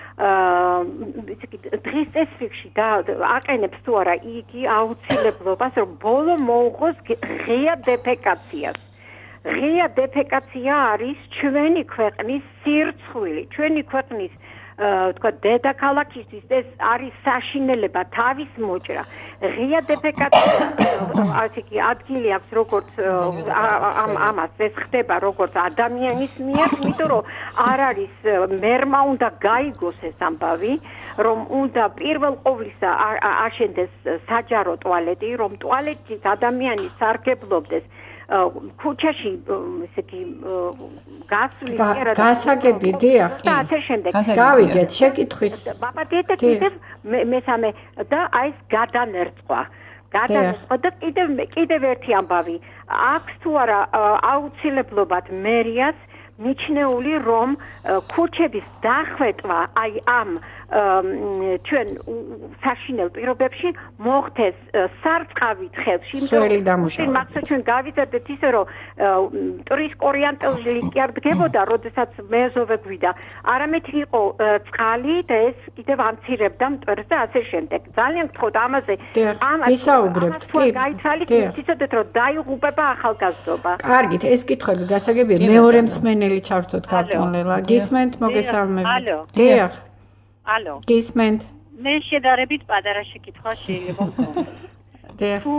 [SPEAKER 6] ესე იგი დღის წესრიგში და აყენებს თუ არა იგი აუცილებლობას რომ ბოლო მოუღოს ღია დეფეკაციას. ღია დეფეკაცია არის ჩვენი ქვეყნის სირცხვილი, ჩვენი ქვეყნის თქვა დედაქალაქისთვის ეს არის საშინელება თავის მოჭრა. ღია დეფეკაცია ასე კი ადგილი აქვს როგორც ამ ამას ეს ხდება როგორც ადამიანის მიერ, იმიტომ რომ არ არის მერმა უნდა გაიგოს ეს ამბავი, რომ უნდა პირველ ყოვლისა აშენდეს საჯარო ტუალეტი, რომ ტუალეტის ადამიანი სარგებლობდეს ქუჩაში ესე იგი გასვლის
[SPEAKER 2] გასაგები დიახ
[SPEAKER 6] და ასე შემდეგ
[SPEAKER 2] გავიგეთ შეკითხვის
[SPEAKER 6] ბაბადიეთ კიდევ მესამე და აი ეს გადანერწვა გადანერწვა და კიდევ კიდევ ერთი ამბავი აქვს თუ არა აუცილებლობად მერიას მიჩნეული რომ ქუჩების დახვეტვა აი ამ ჩვენ საშინელ პირობებში მოხდეს სარწყავით ხელში,
[SPEAKER 2] იმიტომ რომ
[SPEAKER 6] მაგალითად ჩვენ გავიზარდეთ ისე რომ მტრის კორიანტელი კი არ დგებოდა, როდესაც მეზოვე გვიდა, არამედ იყო წყალი და ეს კიდევ ამცირებდა მტვერს და ასე შემდეგ. ძალიან გთხოვთ ამაზე
[SPEAKER 2] ამას ვისაუბრებთ.
[SPEAKER 6] კი, გაითვალით, იცოდეთ რომ დაიღუპება ახალგაზრდობა.
[SPEAKER 2] კარგით, ეს კითხვები გასაგებია. მეორე მსმენელი ჩართოთ ქართულელა. გისმენთ, მოგესალმებით. დიახ.
[SPEAKER 7] ალო.
[SPEAKER 2] გისმენთ.
[SPEAKER 7] მე შედარებით პატარა შეკითხვა შეიძლება მქონდეს. თუ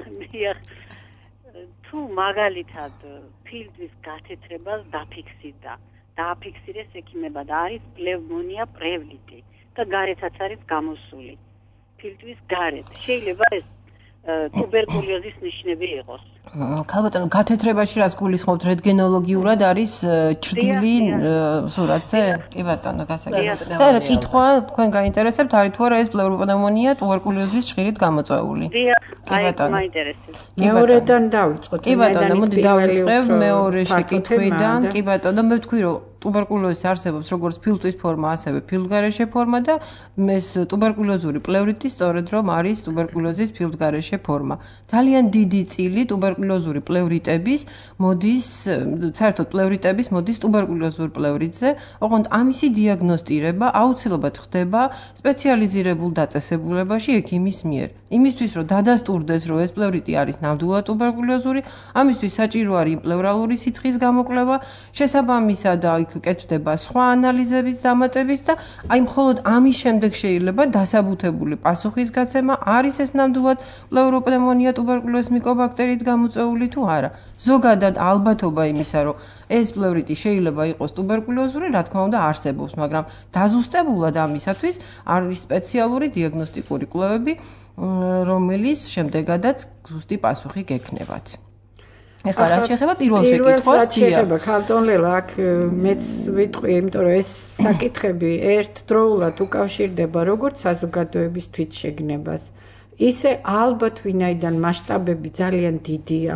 [SPEAKER 7] თუ მაგალითად ფილტვის გათეთრებას დაფიქსირდა, დააფიქსირეს ექიმებმა და არის პნევმონია პრევლიტი და გარეთაც არის გამოსული. ფილტვის გარეთ. შეიძლება ეს ტუბერკულოზის ნიშნები იყოს.
[SPEAKER 3] ქალბატონო, გათეთრებაში რაც გულისხმობთ რენტგენოლოგიურად არის ჩრდილი სურათზე? კი ბატონო, გასაგებია. და კითხვა თქვენ გაინტერესებთ, არის თუ არა ეს პნევმონია ტუბერკულოზის ჭხირით გამოწვეული?
[SPEAKER 7] კი ბატონო. მაინტერესებს.
[SPEAKER 2] მეორედან დავიწყოთ.
[SPEAKER 3] კი ბატონო, მოდი დავიწყებ მეორე შეკითხვიდან. კი ბატონო, მე ვთქვი რომ ტუბერკულოზის არსებობს როგორც ფილტვის ფორმა, ასევე ფილტვგარეშე ფორმა და ეს ტუბერკულოზური პლევრიტი სწორედ რომ არის ტუბერკულოზის ფილტვგარეშე ფორმა. ძალიან დიდი წილი ტუბერკულოზური პლევრიტების მოდის, საერთოდ პლევრიტების მოდის ტუბერკულოზურ პლევრიტზე, ოღონდ ამისი დიაგნოსტირება აუცილებლად ხდება სპეციალიზირებულ დაწესებულებაში ექიმის მიერ. იმისთვის რომ დადასტურდეს რომ ეს პლევრიტი არის ნამდვილად ტუბერკულოზური, ამისთვის საჭირო არის იმპლევრალური სითხის გამოკვლევა, შესაბამისად იქ კეთდება სხვა ანალიზების დამატებით და აი მხოლოდ ამის შემდეგ შეიძლება დასაბუთებული პასუხის გაცემა არის ეს ნამდვილად პლევროპნევმონია ტუბერკულოზის მიკობაქტერიით გამოწვეული თუ არა. ზოგადად ალბათობა იმისა რომ ეს პლევრიტი შეიძლება იყოს ტუბერკულოზური, რა თქმა უნდა არსებობს, მაგრამ დაზუსტებულად ამისათვის არის სპეციალური დიაგნოსტიკური კვლევები, რომელიც შემდეგადაც ზუსტი პასუხი გექნებათ. ეხლა რა შეეხება პირველ შეკითხვას?
[SPEAKER 2] შეეხება ქალტონლელა, აქ მეც ვიტყვი, იმიტომ რომ ეს საკითხები ერთდროულად უკავშირდება როგორც საზოგადოების თვითშეგნებას, ისე ალბათ ვინაიდან მასშტაბები ძალიან დიდია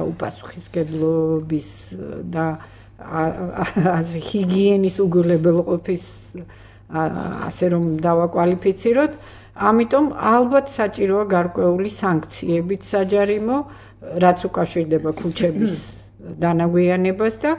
[SPEAKER 2] უპასუხისმგებლობის და ჰიგიენის უგულებელყოფის ასე რომ დავაკვალიფიციროთ. ამიტომ ალბათ საჭიროა გარკვეული სანქციებით საჯარიმო, რაც უკავშირდება ქუჩების დანაგვიანებას და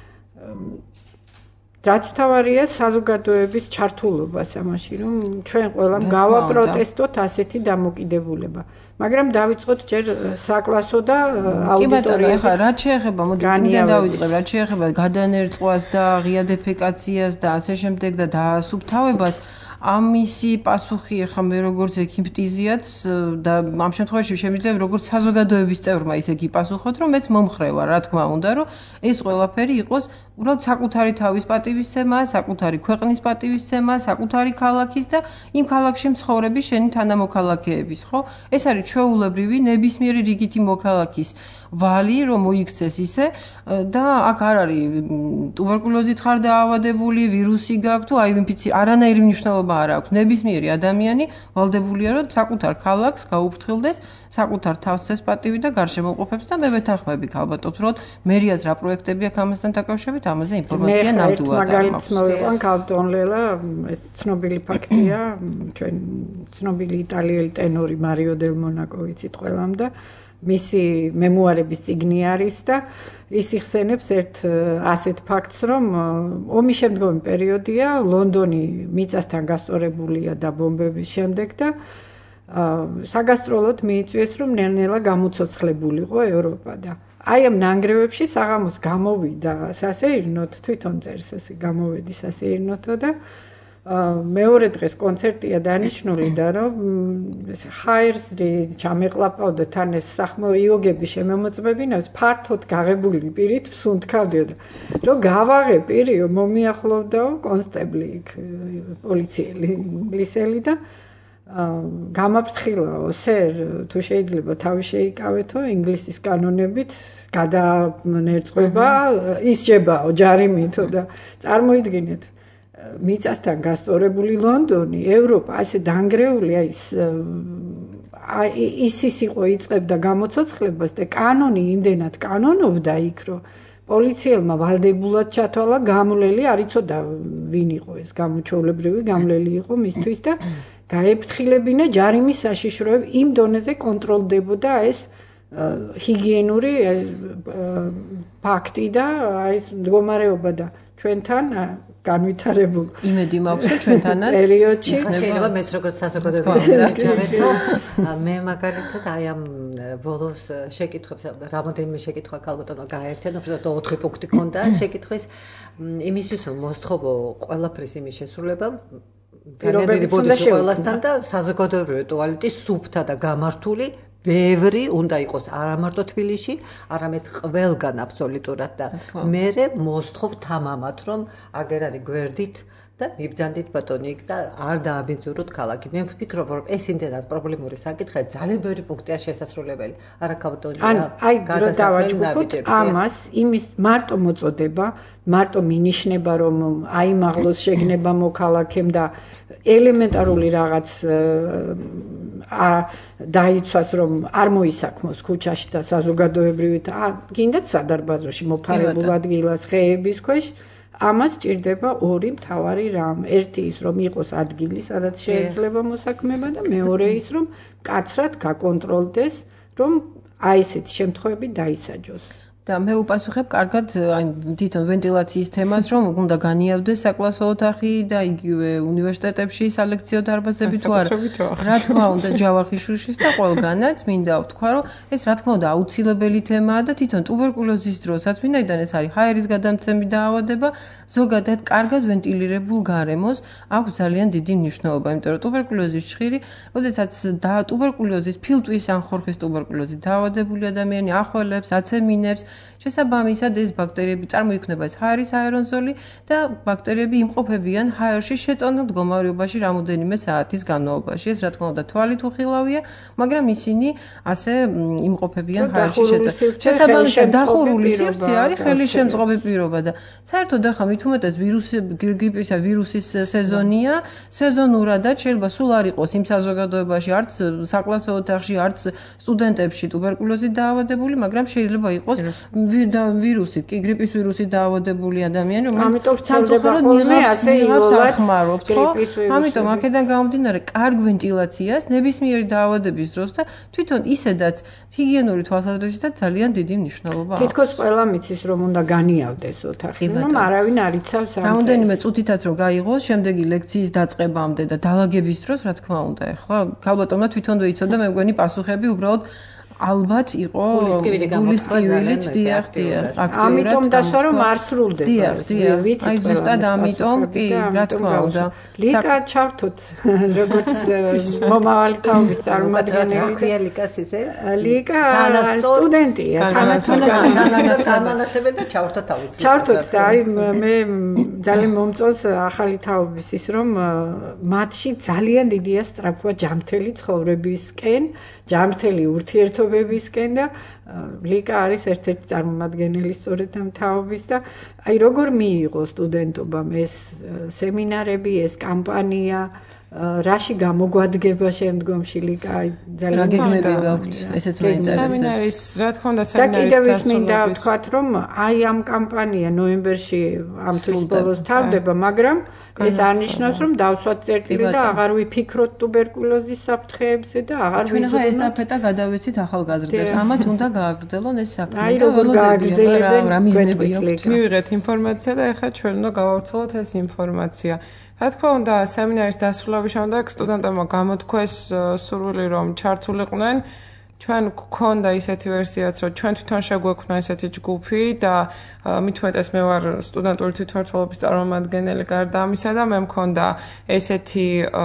[SPEAKER 2] რაც თავარია საზოგადოების ჩართულობას ამაში, რომ ჩვენ ყველამ გავაპროტესტოთ ასეთი დამოკიდებულება. მაგრამ დავიწყოთ ჯერ საკლასო და აუდიტორიების.
[SPEAKER 3] კი, რაც შეეხება მოდიდან დავიწყებ, რაც შეეხება გადანერწყვას და ღია დეფეკაციას და ასე შემდეგ და დაასუფთავებას, ამისი პასუხი ახლა მე როგორც ექიმპტიზიაც და ამ შემთხვევაში შემიძლია როგორც საზოგადოების წევრმა ისე გიპასუხოთ, რომ მეც მომხრევა, რა თქმა უნდა, რომ ეს ყველაფერი იყოს უბრალოდ საკუთარი თავის პატივისცემა, საკუთარი ქვეყნის პატივისცემა, საკუთარი ქალაქის და იმ ქალაქში მცხოვრები შენი თანამოქალაქეების, ხო? ეს არის ჩვეულებრივი ნებისმიერი რიგითი მოქალაქის ვალი, რომ მოიქცეს ისე და აქ არ არის ტუბერკულოზით ხარ დაავადებული, ვირუსი გაქვს თუ აი ინფიცი, არანაირი მნიშვნელობა არ აქვს. ნებისმიერი ადამიანი ვალდებულია, რომ საკუთარ ქალაქს გაუფრთხილდეს, საკუთარ თავს წეს პატივი და გარშემოყოფებს და მე ვეთანხმები ალბათობთ, რომ მერიას რა პროექტები აქვს ამასთან დაკავშირებით, ამაზე ინფორმაცია ნამდვილად აქვს.
[SPEAKER 2] მაგალითს მოვიყვან კალტონლელა, ეს ცნობილი ფაქტია, ჩვენ ცნობილი იტალიელი ტენორი მარიო დელ მონაკო ვიცით ყველამ და მისი მემუარების წიგნი არის და ის იხსენებს ერთ ასეთ ფაქტს, რომ ომის შემდგომი პერიოდია, ლონდონი მიწასთან გასწორებულია და ბომბების შემდეგ და საგასტროლოდ მიიწვიეს, რომ ნელ-ნელა გამოცოცხლებულიყო ევროპა და აი ამ ნანგრევებში საღამოს გამოვიდა სასეირნოთ, თვითონ წერს ესე გამოვედი სასეირნოთო და მეორე დღეს კონცერტია დანიშნული და რომ ჰაერს ჩამეყლაპავ და თან ეს სახმო იოგები შემომოწმებინავს ფართოდ გაღებული პირით ვსუნთქავდიო და რომ გავაღე პირიო მომიახლოვდაო კონსტებლი პოლიციელი ინგლისელი და გამაფრთხილაო სერ თუ შეიძლება თავი შეიკავეთო ინგლისის კანონებით გადანერწყვება ისჯებაო ჯარიმითო და წარმოიდგინეთ მიწასთან გასწორებული ლონდონი, ევროპა ასე დანგრეული ის ის ის იყო იწყებდა გამოცოცხლებას და კანონი იმდენად კანონობდა იქ, რომ პოლიციელმა ვალდებულად ჩათვალა გამლელი, არ იცოდა ვინ იყო ეს გამოჩვეულებრივი გამლელი იყო მისთვის და გაეფრთხილებინა ჯარიმის საშიშროება იმ დონეზე კონტროლდებოდა ეს ჰიგიენური ფაქტი და ეს მდგომარეობა და ჩვენთან განვითარებულ
[SPEAKER 3] იმედი მაქვს რომ ჩვენთანაც
[SPEAKER 2] პერიოდში
[SPEAKER 8] შეიძლება მეც როგორც საზოგადოებრივი ჩავერთო მე მაგალითად აი ამ ბოლოს შეკითხვებს რამოდენიმე შეკითხვა ქალბატონმა გაერთიანა უბრალოდ ოთხი პუნქტი ქონდა შეკითხვის იმისთვის რომ მოსთხოვო ყველაფრის იმის შესრულება განედილი ბოდიში ყველასთან და საზოგადოებრივი ტუალეტი სუფთა და გამართული ბევრი უნდა იყოს არა მარტო თბილისში, არამედ ყველგან აბსოლუტურად და მე მოსთხოვ თამამად რომ აგერ არის გვერდით და მიბძანდით ბატონი და არ დააბინძუროთ ქალაქი. მე ვფიქრობ რომ ეს იმდენად პრობლემური საკითხია, ძალიან ბევრი პუნქტია შესაძლებელი. არა ქალბატონი.
[SPEAKER 2] ან აი რო დავაჯგუფოთ ამას, იმის მარტო მოწოდება, მარტო მინიშნება რომ აიმაღლოს შეგნება მოქალაქემ და ელემენტარული რაღაც დაიცვას რომ არ მოისაქმოს ქუჩაში და საზოგადოებრივი და გინდათ სადარბაზოში მოფარებულ ადგილას ხეების ქვეშ ამას ჭირდება ორი მთავარი რამ. ერთი ის რომ იყოს ადგილი, სადაც შეიძლება მოსაქმება და მეორე ის რომ კაცრად გაკონტროლდეს, რომ აი ესეთი შემთხვევები დაისაჯოს.
[SPEAKER 3] და მე უპასუხებ კარგად აი თვითონ ვენტილაციის თემას, რომ უნდა განიავდეს საკლასო ოთახი და იგივე უნივერსიტეტებში სალექციო დარბაზები თუ არა. რა თქმა უნდა ჯავახიშვილის და ყველგანაც მინდა ვთქვა, რომ ეს რა თქმა უნდა აუცილებელი თემაა და თვითონ ტუბერკულოზის დროსაც ვინაიდან ეს არის ჰაერის გადამცემი დაავადება, ზოგადად კარგად ვენტილირებულ გარემოს აქვს ძალიან დიდი მნიშვნელობა, იმიტომ რომ ტუბერკულოზის ჭხირი, როდესაც და ტუბერკულოზის ფილტვის ან ხორხის ტუბერკულოზით დაავადებული ადამიანი ახველებს, აცემინებს შესაბამისად ეს ბაქტერიები წარმოიქმნება ეს ჰაერის აეროზოლი და ბაქტერიები იმყოფებიან ჰაერში შეწონილ მდგომარეობაში რამოდენიმე საათის განმავლობაში. ეს რა თქმა უნდა თვალით უხილავია, მაგრამ ისინი ასე იმყოფებიან ჰაერში შეწონილ. შესაბამისად დახურული სივრცე არის ხელისშემწყობი პირობა და საერთოდ ახლა მით უმეტეს ვირუსი გრიპისა ვირუსის სეზონია, სეზონურადაც შეიძლება სულ არ იყოს იმ საზოგადოებაში არც საკლასო ოთახში, არც სტუდენტებში ტუბერკულოზით დაავადებული, მაგრამ შეიძლება იყოს ვირუსით, კი გრიპის ვირუსით დაავადებული ადამიანი,
[SPEAKER 2] რომელიც სამწუხაროდ ასე იოლად
[SPEAKER 3] ხმარობთ, ხო? ამიტომ აქედან გამომდინარე, კარგ ვენტილაციას ნებისმიერი დაავადების დროს და თვითონ ისედაც ჰიგიენური თვალსაზრისით ძალიან დიდი მნიშვნელობა აქვს.
[SPEAKER 2] თითქოს ყველა მიცის რომ უნდა განიავდეს ოთახი, რომ არავინ არ იცავს ამ წელს.
[SPEAKER 3] რამდენიმე წუთითაც რომ გაიღოს, შემდეგი ლექციის დაწყებამდე და დალაგების დროს, რა თქმა უნდა, ახლა ქალბატონმა თვითონვე იცოდა მე მგონი პასუხები უბრალოდ ალბათ იყო გულისკივილით დიახ დიახ აქტიურად
[SPEAKER 2] ამიტომ დასვა რომ არ სრულდება
[SPEAKER 3] ვიცი აი ზუსტად ამიტომ კი რა თქმა უნდა
[SPEAKER 2] ლიკა ჩავთოთ როგორც მომავალი თაობის წარმომადგენელი
[SPEAKER 8] ქვია ლიკას ისე
[SPEAKER 2] ლიკა სტუდენტია
[SPEAKER 8] განმანათლებელი და ჩავთოთ თავიც
[SPEAKER 2] ჩავთოთ და აი მე ძალიან მომწონს ახალი თაობის ის რომ მათში ძალიან დიდია სწრაფვა ჯანმრთელი ცხოვრებისკენ ჯანმრთელი ურთიერთობებისკენ და ლიკა არის ერთ-ერთი წარმომადგენელი სწორედ ამ თაობის და აი როგორ მიიღო სტუდენტობამ ეს სემინარები, ეს კამპანია, რაში გამოგვადგება შემდგომში ლიკა
[SPEAKER 3] ძალიან გეგმები გაქვთ, ესეც მაინტერესებს.
[SPEAKER 4] სემინარის, რა თქმა უნდა, სემინარის
[SPEAKER 2] და კიდევ ის მინდა ვთქვათ, რომ აი ამ კამპანია ნოემბერში ამ თვის ბოლოს თავდება, მაგრამ ეს არნიშნავს, რომ დავსვათ წერტილი და აღარ ვიფიქროთ ტუბერკულოზის საფრთხეებზე და აღარ
[SPEAKER 3] ვიზრუნოთ. ჩვენ ახლა ესტაფეტა გადავეცით ახალგაზრდებს. ამათ უნდა გააგრძელონ ეს საქმე.
[SPEAKER 2] აი როგორ გააგრძელებენ
[SPEAKER 3] რა მიზნები აქვს.
[SPEAKER 4] მივიღეთ ინფორმაცია და ახლა ჩვენ უნდა გავავრცელოთ ეს ინფორმაცია. რა თქმა უნდა, სემინარის დასრულების შემდეგ სტუდენტებმა გამოთქვეს სურვილი, რომ ჩართულიყვნენ. ჩვენ გქონდა ისეთი ვერსიაც, რომ ჩვენ თვითონ შეგვექმნა ესეთი ჯგუფი და მით უმეტეს მე ვარ სტუდენტური თვითმმართველობის წარმომადგენელი გარდა ამისა და მე მქონდა ესეთი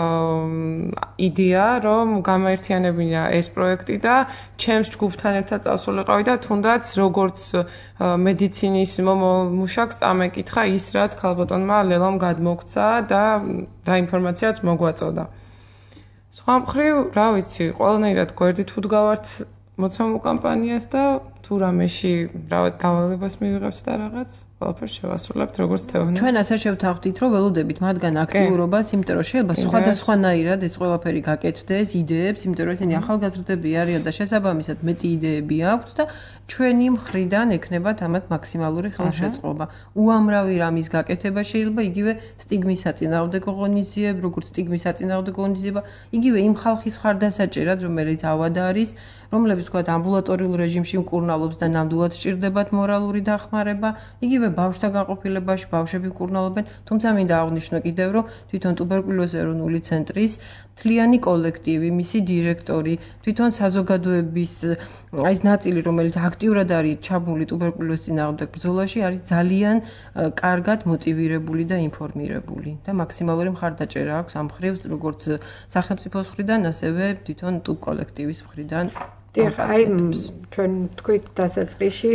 [SPEAKER 4] იდეა, რომ გამოერთიანებინა ეს პროექტი და ჩემს ჯგუფთან ერთად წავსულიყავი და თუნდაც როგორც მედიცინის მუშაკს წამეკითხა ის, რაც ქალბატონმა ლელამ გადმოგცა და და ინფორმაციაც მოგვაწოდა. სხვა მხრივ, რა ვიცი, ყველანაირად გვერდით ვდგავართ მოცემულ კამპანიას და თუ რამეში რავად დავალებას მივიღებთ და რაღაც ყველაფერს შევასრულებთ როგორც თეორია.
[SPEAKER 3] ჩვენ ასე შევთანხმდით, რომ ველოდებით მათგან აქტიურობას, იმიტომ რომ შეიძლება სხვადასხვანაირად ეს ყველაფერი გაკეთდეს, იდეებს, იმიტომ რომ ესენი ახალგაზრდები არიან და შესაბამისად მეტი იდეები აქვთ და ჩვენი მხრიდან ექნებათ ამათ მაქსიმალური ხელშეწყობა. უამრავი რამის გაკეთება შეიძლება იგივე სტიგმის საწინააღმდეგო ღონისძიება, როგორც სტიგმის საწინააღმდეგო ღონისძიება, იგივე იმ ხალხის მხარდასაჭერად, რომელიც ავად არის, რომლებიც თქვათ ამბულატორიულ რეჟიმში მკურნალობს და ნამდვილად სჭირდებათ მორალური დახმარება, იგივე ბავშვთა განყოფილებაში ბავშვები მკურნალობენ, თუმცა მინდა აღვნიშნო კიდევ, რომ თვითონ ტუბერკულოზის ეროვნული ცენტრის მთლიანი კოლექტივი, მისი დირექტორი, თვითონ საზოგადოების აი ეს ნაწილი, რომელიც აქტიურად არის ჩაბმული ტუბერკულოზის წინააღმდეგ ბრძოლაში, არის ძალიან კარგად მოტივირებული და ინფორმირებული და მაქსიმალური მხარდაჭერა აქვს ამ მხრივ, როგორც სახელმწიფოს მხრიდან, ასევე თვითონ ტუბ კოლექტივის მხრიდან.
[SPEAKER 2] დიახ, აი ჩვენ თქვით დასაწყისში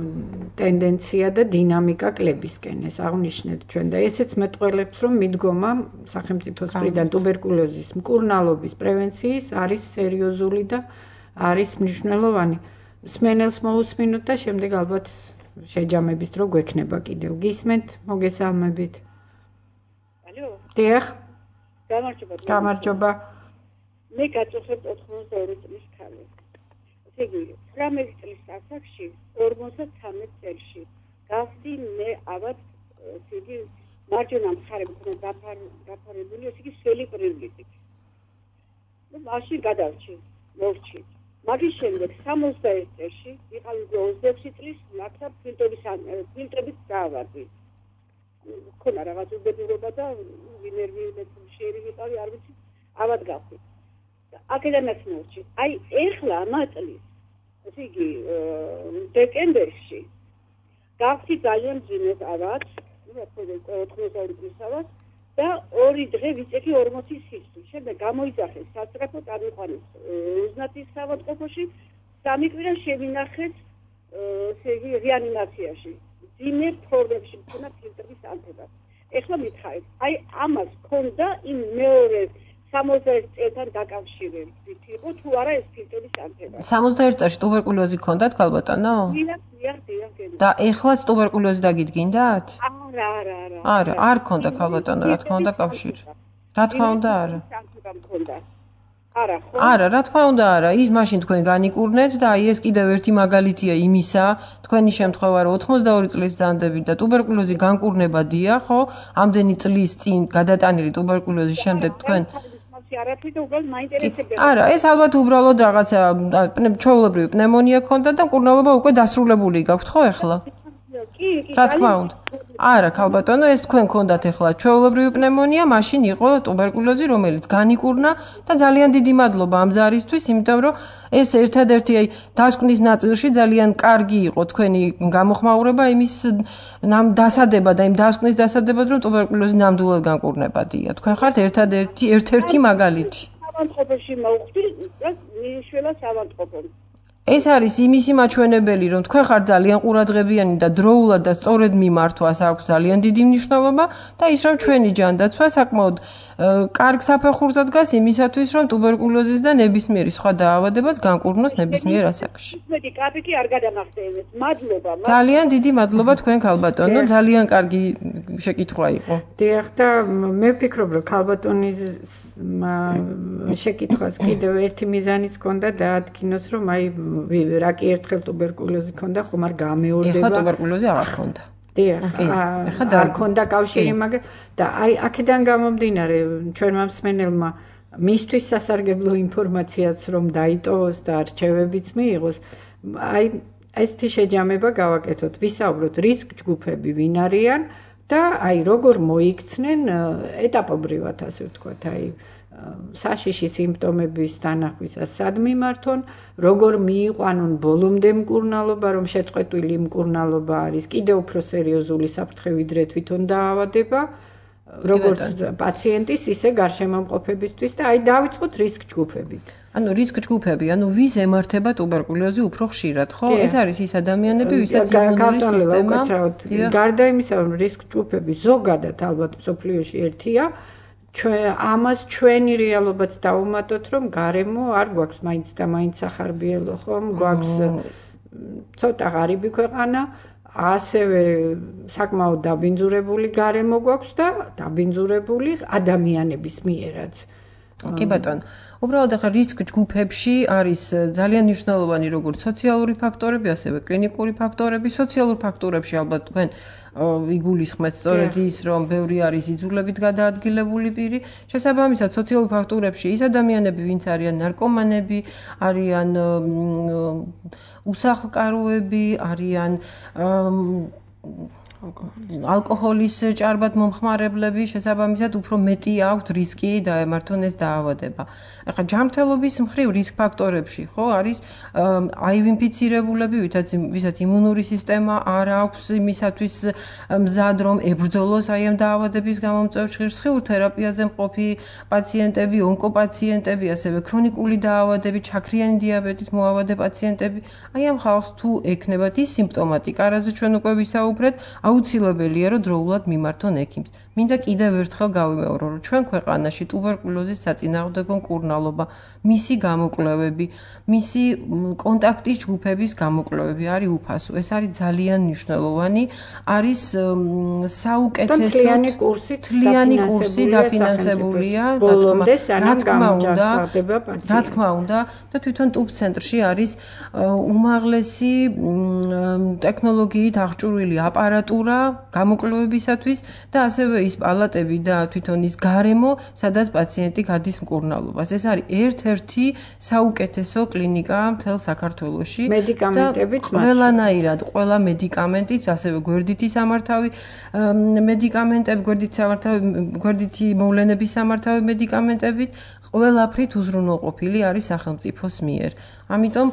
[SPEAKER 2] ტენდენცია და დინამიკა კლებისკენ ეს აღნიშნეთ ჩვენ და ესეც მეტყველებს რომ მიდგომა სახელმწიფოს მხრიდან ტუბერკულოზის მკურნალობის პრევენციის არის სერიოზული და არის მნიშვნელოვანი. სმენელს მოусმინოთ და შემდეგ ალბათ შეჯამების დრო გვექნება კიდევ. გისმენთ, მოგესალმებით.
[SPEAKER 6] ალო.
[SPEAKER 2] დიახ.
[SPEAKER 6] გამარჯობა.
[SPEAKER 2] გამარჯობა.
[SPEAKER 6] მე გაწუხებთ ოთხმოცდაორი წლის ქალი. ესე იგი, ცხრამეტ წლის ასაკში, ორმოცდათრამეტ წელში გავხდი მე ავად, ესე იგი, მარჯვენა მხარე მქონდა დაფარებული, ესე იგი, სველი პრივლიტით. ну მაშინ გადავჭი, მოვჭი. მაგის შემდეგ სამოცდაერთ წელში, ვიყავი ოცდაექვსი წლის, მაგთა ფილტრების ფილტრებით დაავადდი. მქონდა რაღაც უბედურება და ვინერვიულები შეერი ვიყავი, არ ვიცი, ავად გავხდი. აქედანაც მოვჭი. აი, ეხლა ამ წლის, ესე იგი, დეკემბერში გავხდი ძალიან ძინეთ ავად, ну, ოთხმოცდაორი წლის ავად და ორი დღე ვიწექი ორმოცი სისხლი. შემდეგ გამოიძახეს სასწრაფო წამიყვანეს უზნათის საავადმყოფოში, სამი კვირა შევინახეთ, ესე იგი, რეანიმაციაში. ძინე ფორმებში მქონდა ფილტრის ანთება. ეხლა მითხარით, აი ამას ქონდა იმ მეორე სამოცდაერთ წელთან დაკავშირებით იყო თუ არა ეს ფილტრის ანთება.
[SPEAKER 3] სამოცდაერთ წელში ტუბერკულოზი ქონდათ ქალბატონო?
[SPEAKER 6] დიახ, დიახ, დიახ.
[SPEAKER 3] და ეხლაც ტუბერკულოზი დაგიდგინდათ?
[SPEAKER 6] არა, არა, არა.
[SPEAKER 3] არა, არ ქონდა ქალბატონო, რა თქმა უნდა კავშირი. რა თქმა უნდა არა.
[SPEAKER 7] არა ხო?
[SPEAKER 3] არა, რა თქმა უნდა არა. ის მაშინ თქვენ განიკურნეთ და აი ეს კიდევ ერთი მაგალითია იმისა, თქვენი შემთხვევა რომ ოცდაორი წლის ბრძანდებით და ტუბერკულოზი განკურნება დია, ხო? ამდენი წლის წინ გადატანილი ტუბერკულოზის შემდეგ თქვენ
[SPEAKER 7] არაფერი და უბრალოდ მაინტერესებდა.
[SPEAKER 3] არა, ეს ალბათ უბრალოდ რაღაცა ჩვეულებრივი პნევმონია ქონდა და მკურნალობა უკვე დასრულებული გაქვთ ხო ახლა?
[SPEAKER 7] კი, კი.
[SPEAKER 3] რა თქმა უნდა. არა, ქალბატონო, ეს თქვენ გქონდათ ახლა ჩვეულებრივი პნევმონია, მაშინ იყო ტუბერკულოზი, რომელიც განიკურნა და ძალიან დიდი მადლობა ამ ზარისთვის, იმიტომ რომ ეს ერთადერთი აი დასკვნის ნაწილში ძალიან კარგი იყო თქვენი გამოხმაურება იმის დასადება და იმ დასკვნის დასადებად, რომ ტუბერკულოზი ნამდვილად განკურნებადია. თქვენ ხართ ერთადერთი ერთ-ერთი მაგალითი.
[SPEAKER 7] ავანტყოფოში მოვხვდი და მიშველა ავანტყოფო.
[SPEAKER 3] ეს არის იმისი მაჩვენებელი, რომ თქვენ ხართ ძალიან ყურადღებიანი და დროულად და სწორედ მიმართვას აქვს ძალიან დიდი მნიშვნელობა და ის რომ ჩვენი ჯანდაცვა საკმაოდ კარგ საფეხურზე დგას იმისათვის, რომ ტუბერკულოზის და ნებისმიერი სხვა დაავადებას განკურნოს ნებისმიერ ასაკში.
[SPEAKER 7] მეტი კაპიკი არ გადამახდენეთ. მადლობა.
[SPEAKER 3] ძალიან დიდი მადლობა თქვენ ქალბატონო, ძალიან კარგი შეკითხვა იყო.
[SPEAKER 2] დიახ და მე ვფიქრობ, რომ ქალბატონის შეკითხვას კიდევ ერთი მიზანიც ჰქონდა დაადგინოს, რომ აი რაკი ერთხელ ტუბერკულოზი ჰქონდა, ხომ არ გამეორდება.
[SPEAKER 3] ეხლა ტუბერკულოზი აღარ ჰქონდა.
[SPEAKER 2] დიახ, არ ჰქონდა კავშირი, მაგრამ და აი აქედან გამომდინარე ჩვენმა მსმენელმა მისთვის სასარგებლო ინფორმაციაც რომ დაიტოვოს და არჩევებიც მიიღოს, აი ესეთი შეჯამება გავაკეთოთ, ვისაუბროთ რისკ ჯგუფები ვინ არიან და აი როგორ მოიქცნენ ეტაპობრივად ასე ვთქვათ, აი საშიში სიმპტომების დანახვისას სად მიმართონ, როგორ მიიყვანონ ბოლომდე მკურნალობა, რომ შეწყვეტილი მკურნალობა არის კიდევ უფრო სერიოზული საფრთხე ვიდრე თვითონ დაავადება, როგორც პაციენტის, ისე გარშემომყოფებისთვის და აი დავიწყოთ რისკ ჯგუფებით.
[SPEAKER 3] ანუ რისკ ჯგუფები, ანუ ვის ემართება ტუბერკულოზი უფრო ხშირად, ხო? ეს არის ის ადამიანები, ვისაც იმუნური სისტემა.
[SPEAKER 2] გარდა იმისა, რომ რისკ ჯგუფები ზოგადად ალბათ მსოფლიოში ერთია, ამას ჩვენი რეალობაც დავუმატოთ, რომ გარემო არ გვაქვს მაინც და მაინც სახარბიელო, ხომ? გვაქვს ცოტა ღარიბი ქვეყანა, ასევე საკმაოდ დაბინძურებული გარემო გვაქვს და დაბინძურებული ადამიანების მიერაც.
[SPEAKER 3] კი ბატონო. უბრალოდ ახლა რისკ ჯგუფებში არის ძალიან მნიშვნელოვანი როგორც სოციალური ფაქტორები, ასევე კლინიკური ფაქტორები. სოციალურ ფაქტორებში ალბათ თქვენ იგულისხმეთ სწორედ ის, რომ ბევრი არის იძულებით გადაადგილებული პირი. შესაბამისად, სოციალურ ფაქტორებში ის ადამიანები, ვინც არიან ნარკომანები, არიან უსახლკაროები, არიან ალკოჰოლის ჭარბად მომხმარებლები, შესაბამისად უფრო მეტი აქვთ რისკი დაემართონ ეს დაავადება. ახლა ჯანმრთელობის მხრივ რისკ ფაქტორებში, ხო, არის აივ ინფიცირებულები, ვისაც იმუნური სისტემა არ აქვს იმისათვის მზად, რომ ებრძოლოს აი ამ დაავადების გამომწვევ ჭირს, სხიურ თერაპიაზე მყოფი პაციენტები, ონკოპაციენტები, ასევე ქრონიკული დაავადები, ჩაქრიანი დიაბეტით მოავადე პაციენტები, აი ამ ხალხს თუ ექნებათ ის სიმპტომატიკა, რაზე ჩვენ უკვე ვისაუბრეთ, აუცილებელია, რომ დროულად მიმართონ ექიმს. მინდა კიდევ ერთხელ გავიმეორო, რომ ჩვენ ქვეყანაში ტუბერკულოზის საწინააღმდეგო მკურნალობა, მისი გამოკვლევები, მისი კონტაქტის ჯგუფების გამოკვლევები არის უფასო. ეს არის ძალიან მნიშვნელოვანი, არის საუკეთესო
[SPEAKER 2] თლიანი კურსით
[SPEAKER 3] თლიანი კურსი დაფინანსებულია,
[SPEAKER 2] ბოლომდე სანამ გამოჯანმრთელდება პაციენტი.
[SPEAKER 3] რა თქმა უნდა, და თვითონ ტუბ ცენტრში არის უმაღლესი ტექნოლოგიით აღჭურვილი აპარატურა გამოკვლევებისათვის და ასევე ის პალატები და თვითონ ის გარემო, სადაც პაციენტი გადის მკურნალობას. ეს არის ერთ-ერთი საუკეთესო კლინიკა მთელ საქართველოში.
[SPEAKER 2] მედიკამენტებით
[SPEAKER 3] ყველანაირად, ყველა მედიკამენტით, ასევე გვერდითი სამართავი მედიკამენტები, გვერდითი სამართავი, გვერდითი მოვლენების სამართავი მედიკამენტებით, ყველაფრით უზრუნველყოფილი არის სახელმწიფოს მიერ. ამიტომ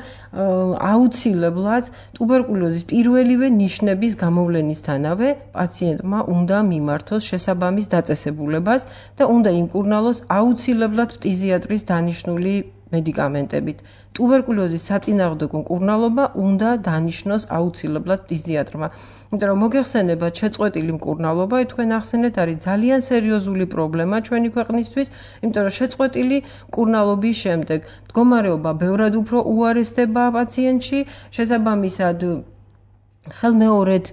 [SPEAKER 3] აუცილებლად ტუბერკულოზის პირველივე ნიშნების გამოვლენისთანავე პაციენტმა უნდა მიმართოს შესაბამის დაწესებულებას და უნდა იმკურნალოს აუცილებლად ფტიზიატრის დანიშნული მედიკამენტებით. ტუბერკულოზის საწინააღმდეგო მკურნალობა უნდა დანიშნოს აუცილებლად ფტიზიატრმა. იმიტომ რომ მოგეხსენებათ შეწყვეტილი მკურნალობა, თქვენ ახსენეთ, არის ძალიან სერიოზული პრობლემა ჩვენი ქვეყნისთვის, იმიტომ რომ შეწყვეტილი მკურნალობის შემდეგ მდგომარეობა ბევრად უფრო უარესდება პაციენტში, შესაბამისად ხელმეორედ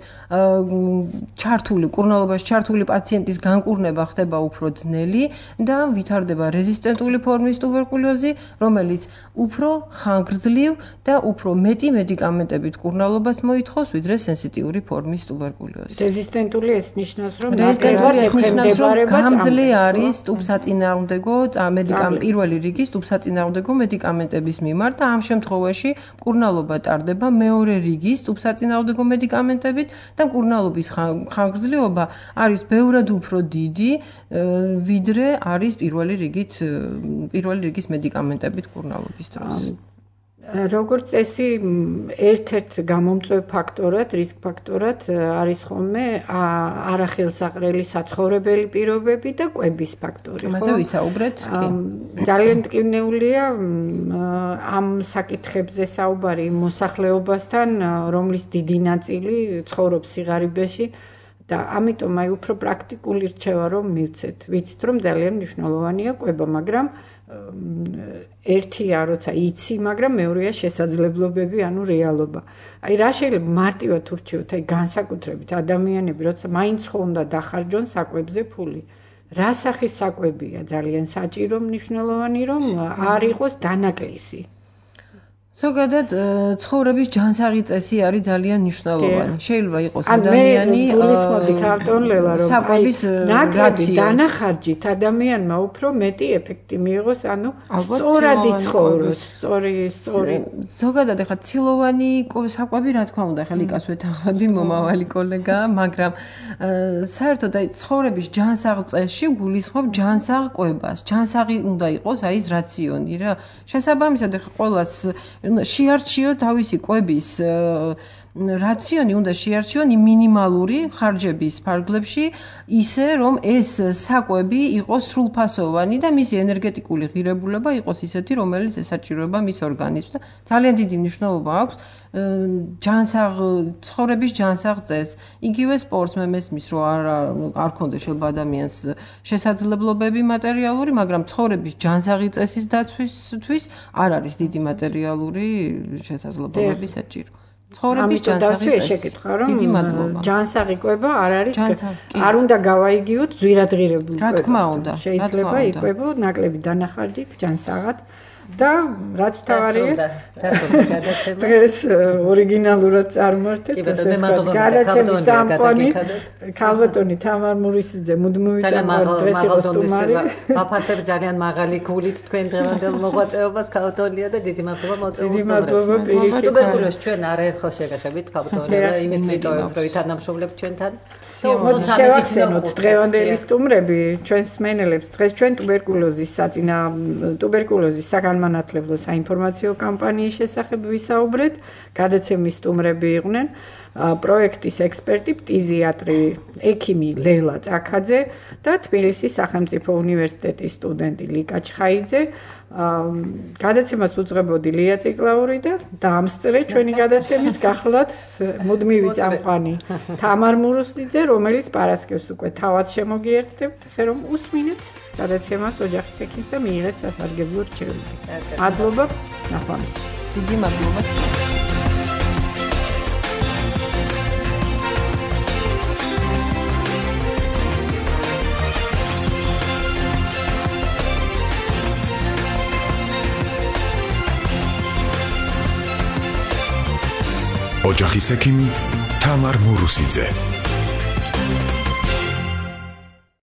[SPEAKER 3] ჩართული კურნალობაში ჩართული პაციენტის განკურნება ხდება უფრო ძნელი და ვითარდება რეზისტენტული ფორმის ტუბერკულოზი, რომელიც უფრო ხანგრძლივ და უფრო მეტი მედიკამენტებით კურნალობას მოითხოვს, ვიდრე სენსიტიური ფორმის ტუბერკულოზი.
[SPEAKER 2] რეზისტენტული ეს ნიშნავს, რომ
[SPEAKER 3] რეზისტენტული ეს ნიშნავს, რომ გამძლე არის ტუბსაწინააღმდეგო მედიკამენტ პირველი რიგის ტუბსაწინააღმდეგო მედიკამენტების მიმართ და ამ შემთხვევაში კურნალობა ტარდება მეორე რიგის ტუბსაწინააღმდეგო მედიკამენტებით და კურნალობის ხანგრძლივობა არის ბევრად უფრო დიდი, ვიდრე არის პირველი რიგით პირველი რიგის მედიკამენტებით კურნალობის დროს.
[SPEAKER 2] როგორც წესი, ერთ-ერთ გამომწვევ ფაქტორად, რისკ ფაქტორად არის ხოლმე არახელსაყრელი საცხოვრებელი პირობები და კვების ფაქტორი.
[SPEAKER 3] ამაზე ვისაუბრეთ.
[SPEAKER 2] ძალიან მტკივნეულია ამ საკითხებზე საუბარი მოსახლეობასთან, რომლის დიდი ნაწილი ცხოვრობს სიღარიბეში და ამიტომ აი უფრო პრაქტიკული რჩევა რომ მივცეთ. ვიცით რომ ძალიან მნიშვნელოვანია კვება, მაგრამ ერთია როცა იცი, მაგრამ მეორეა შესაძლებლობები, ანუ რეალობა. აი რა შეიძლება მარტივად ურჩიოთ, აი განსაკუთრებით ადამიანები, როცა მაინც ხო უნდა დახარჯონ საკვებზე ფული. რა სახის საკვებია ძალიან საჭირო, მნიშვნელოვანი რომ არ იყოს დანაკლისი.
[SPEAKER 3] ზოგადად ცხოვრების ჯანსაღი წესი არის ძალიან მნიშვნელოვანი. შეიძლება იყოს ადამიანი
[SPEAKER 2] გულისხმობდი ქართონ ლელა რომ საკვების რაციონი დანახარჯით ადამიანმა უფრო მეტი ეფექტი მიიღოს, ანუ სწორად იცხოვროს, სწორი, სწორი.
[SPEAKER 3] ზოგადად ახლა ცილოვანი საკვები რა თქმა უნდა, ახლა ლიკას ვეთანხმები მომავალი კოლეგა, მაგრამ საერთოდ აი ცხოვრების ჯანსაღ წესში გულისხმობ ჯანსაღ კვებას. ჯანსაღი უნდა იყოს აი ეს რაციონი რა. შესაბამისად ახლა ყოველას შეარჩიო თავისი კვების რაციონი უნდა შეარჩიონ მინიმალური ხარჯების ფარგლებში, ისე რომ ეს საკვები იყოს სრულფასოვანი და მისი ენერგეტიკული ღირებულება იყოს ისეთი, რომელიც ესაჭიროება მის ორგანიზმს და ძალიან დიდი მნიშვნელობა აქვს ჯანსაღ ცხოვრების ჯანსაღ წესს. იგივე სპორტს მე მესმის, რომ არ არ ქონდეს შეიძლება ადამიანს შესაძლებლობები მატერიალური, მაგრამ ცხოვრების ჯანსაღი წესის დაცვისთვის არ არის დიდი მატერიალური შესაძლებლობები საჭირო. ცხოვრების ჯანსაღი წესი. დიდი მადლობა.
[SPEAKER 2] ჯანსაღი კვება არ არის არ უნდა გავაიგიოთ ზვირადღირებული კვება.
[SPEAKER 3] რა თქმა უნდა,
[SPEAKER 2] შეიძლება იკვებო ნაკლები დანახარჯით ჯანსაღად და რაც თავარია დღეს ორიგინალურად წარმართეთ ესე ვთქვათ გადაცემის წამყვანი ქალბატონი თამარ მურისიძე მუდმივი წამყვანი დღეს იყო სტუმარი
[SPEAKER 8] ვაფასებ ძალიან მაღალი გულით თქვენ დღევანდელ მოღვაწეობას ქალბატონია და დიდი მადლობა მოწვევის
[SPEAKER 2] დიდი მადლობა პირიქით
[SPEAKER 8] ტუბერკულოზს ჩვენ არაერთხელ შეგეხებით ქალბატონია და იმით ვიტოვებ რომ ვითანამშრომლებთ ჩვენთან
[SPEAKER 2] შევახსენოთ დღევანდელი სტუმრები ჩვენს მსმენელებს დღეს ჩვენ ტუბერკულოზის საწინა ტუბერკულოზის საგანმანათლებლო საინფორმაციო კამპანიის შესახებ ვისაუბრეთ. გადაცემის სტუმრები იყვნენ პროექტის ექსპერტი, ფტიზიატრი, ექიმი ლელა წაქაძე და თბილისის სახელმწიფო უნივერსიტეტის სტუდენტი ლიკა ჩხაიძე. გადაცემას უძღვებოდი ლია ციკლაური და დაამსწრე ჩვენი გადაცემის გახლავთ მუდმივი წამყვანი თამარ მურუსიძე, რომელიც პარასკევს უკვე თავად შემოგიერთდებთ, ასე რომ უსმინეთ გადაცემას ოჯახის ექიმს და მიიღეთ სასარგებლო რჩევები. მადლობა, ნახვამდის.
[SPEAKER 3] დიდი მადლობა.
[SPEAKER 1] ოჯახის ექიმი თამარ მურუსიძე.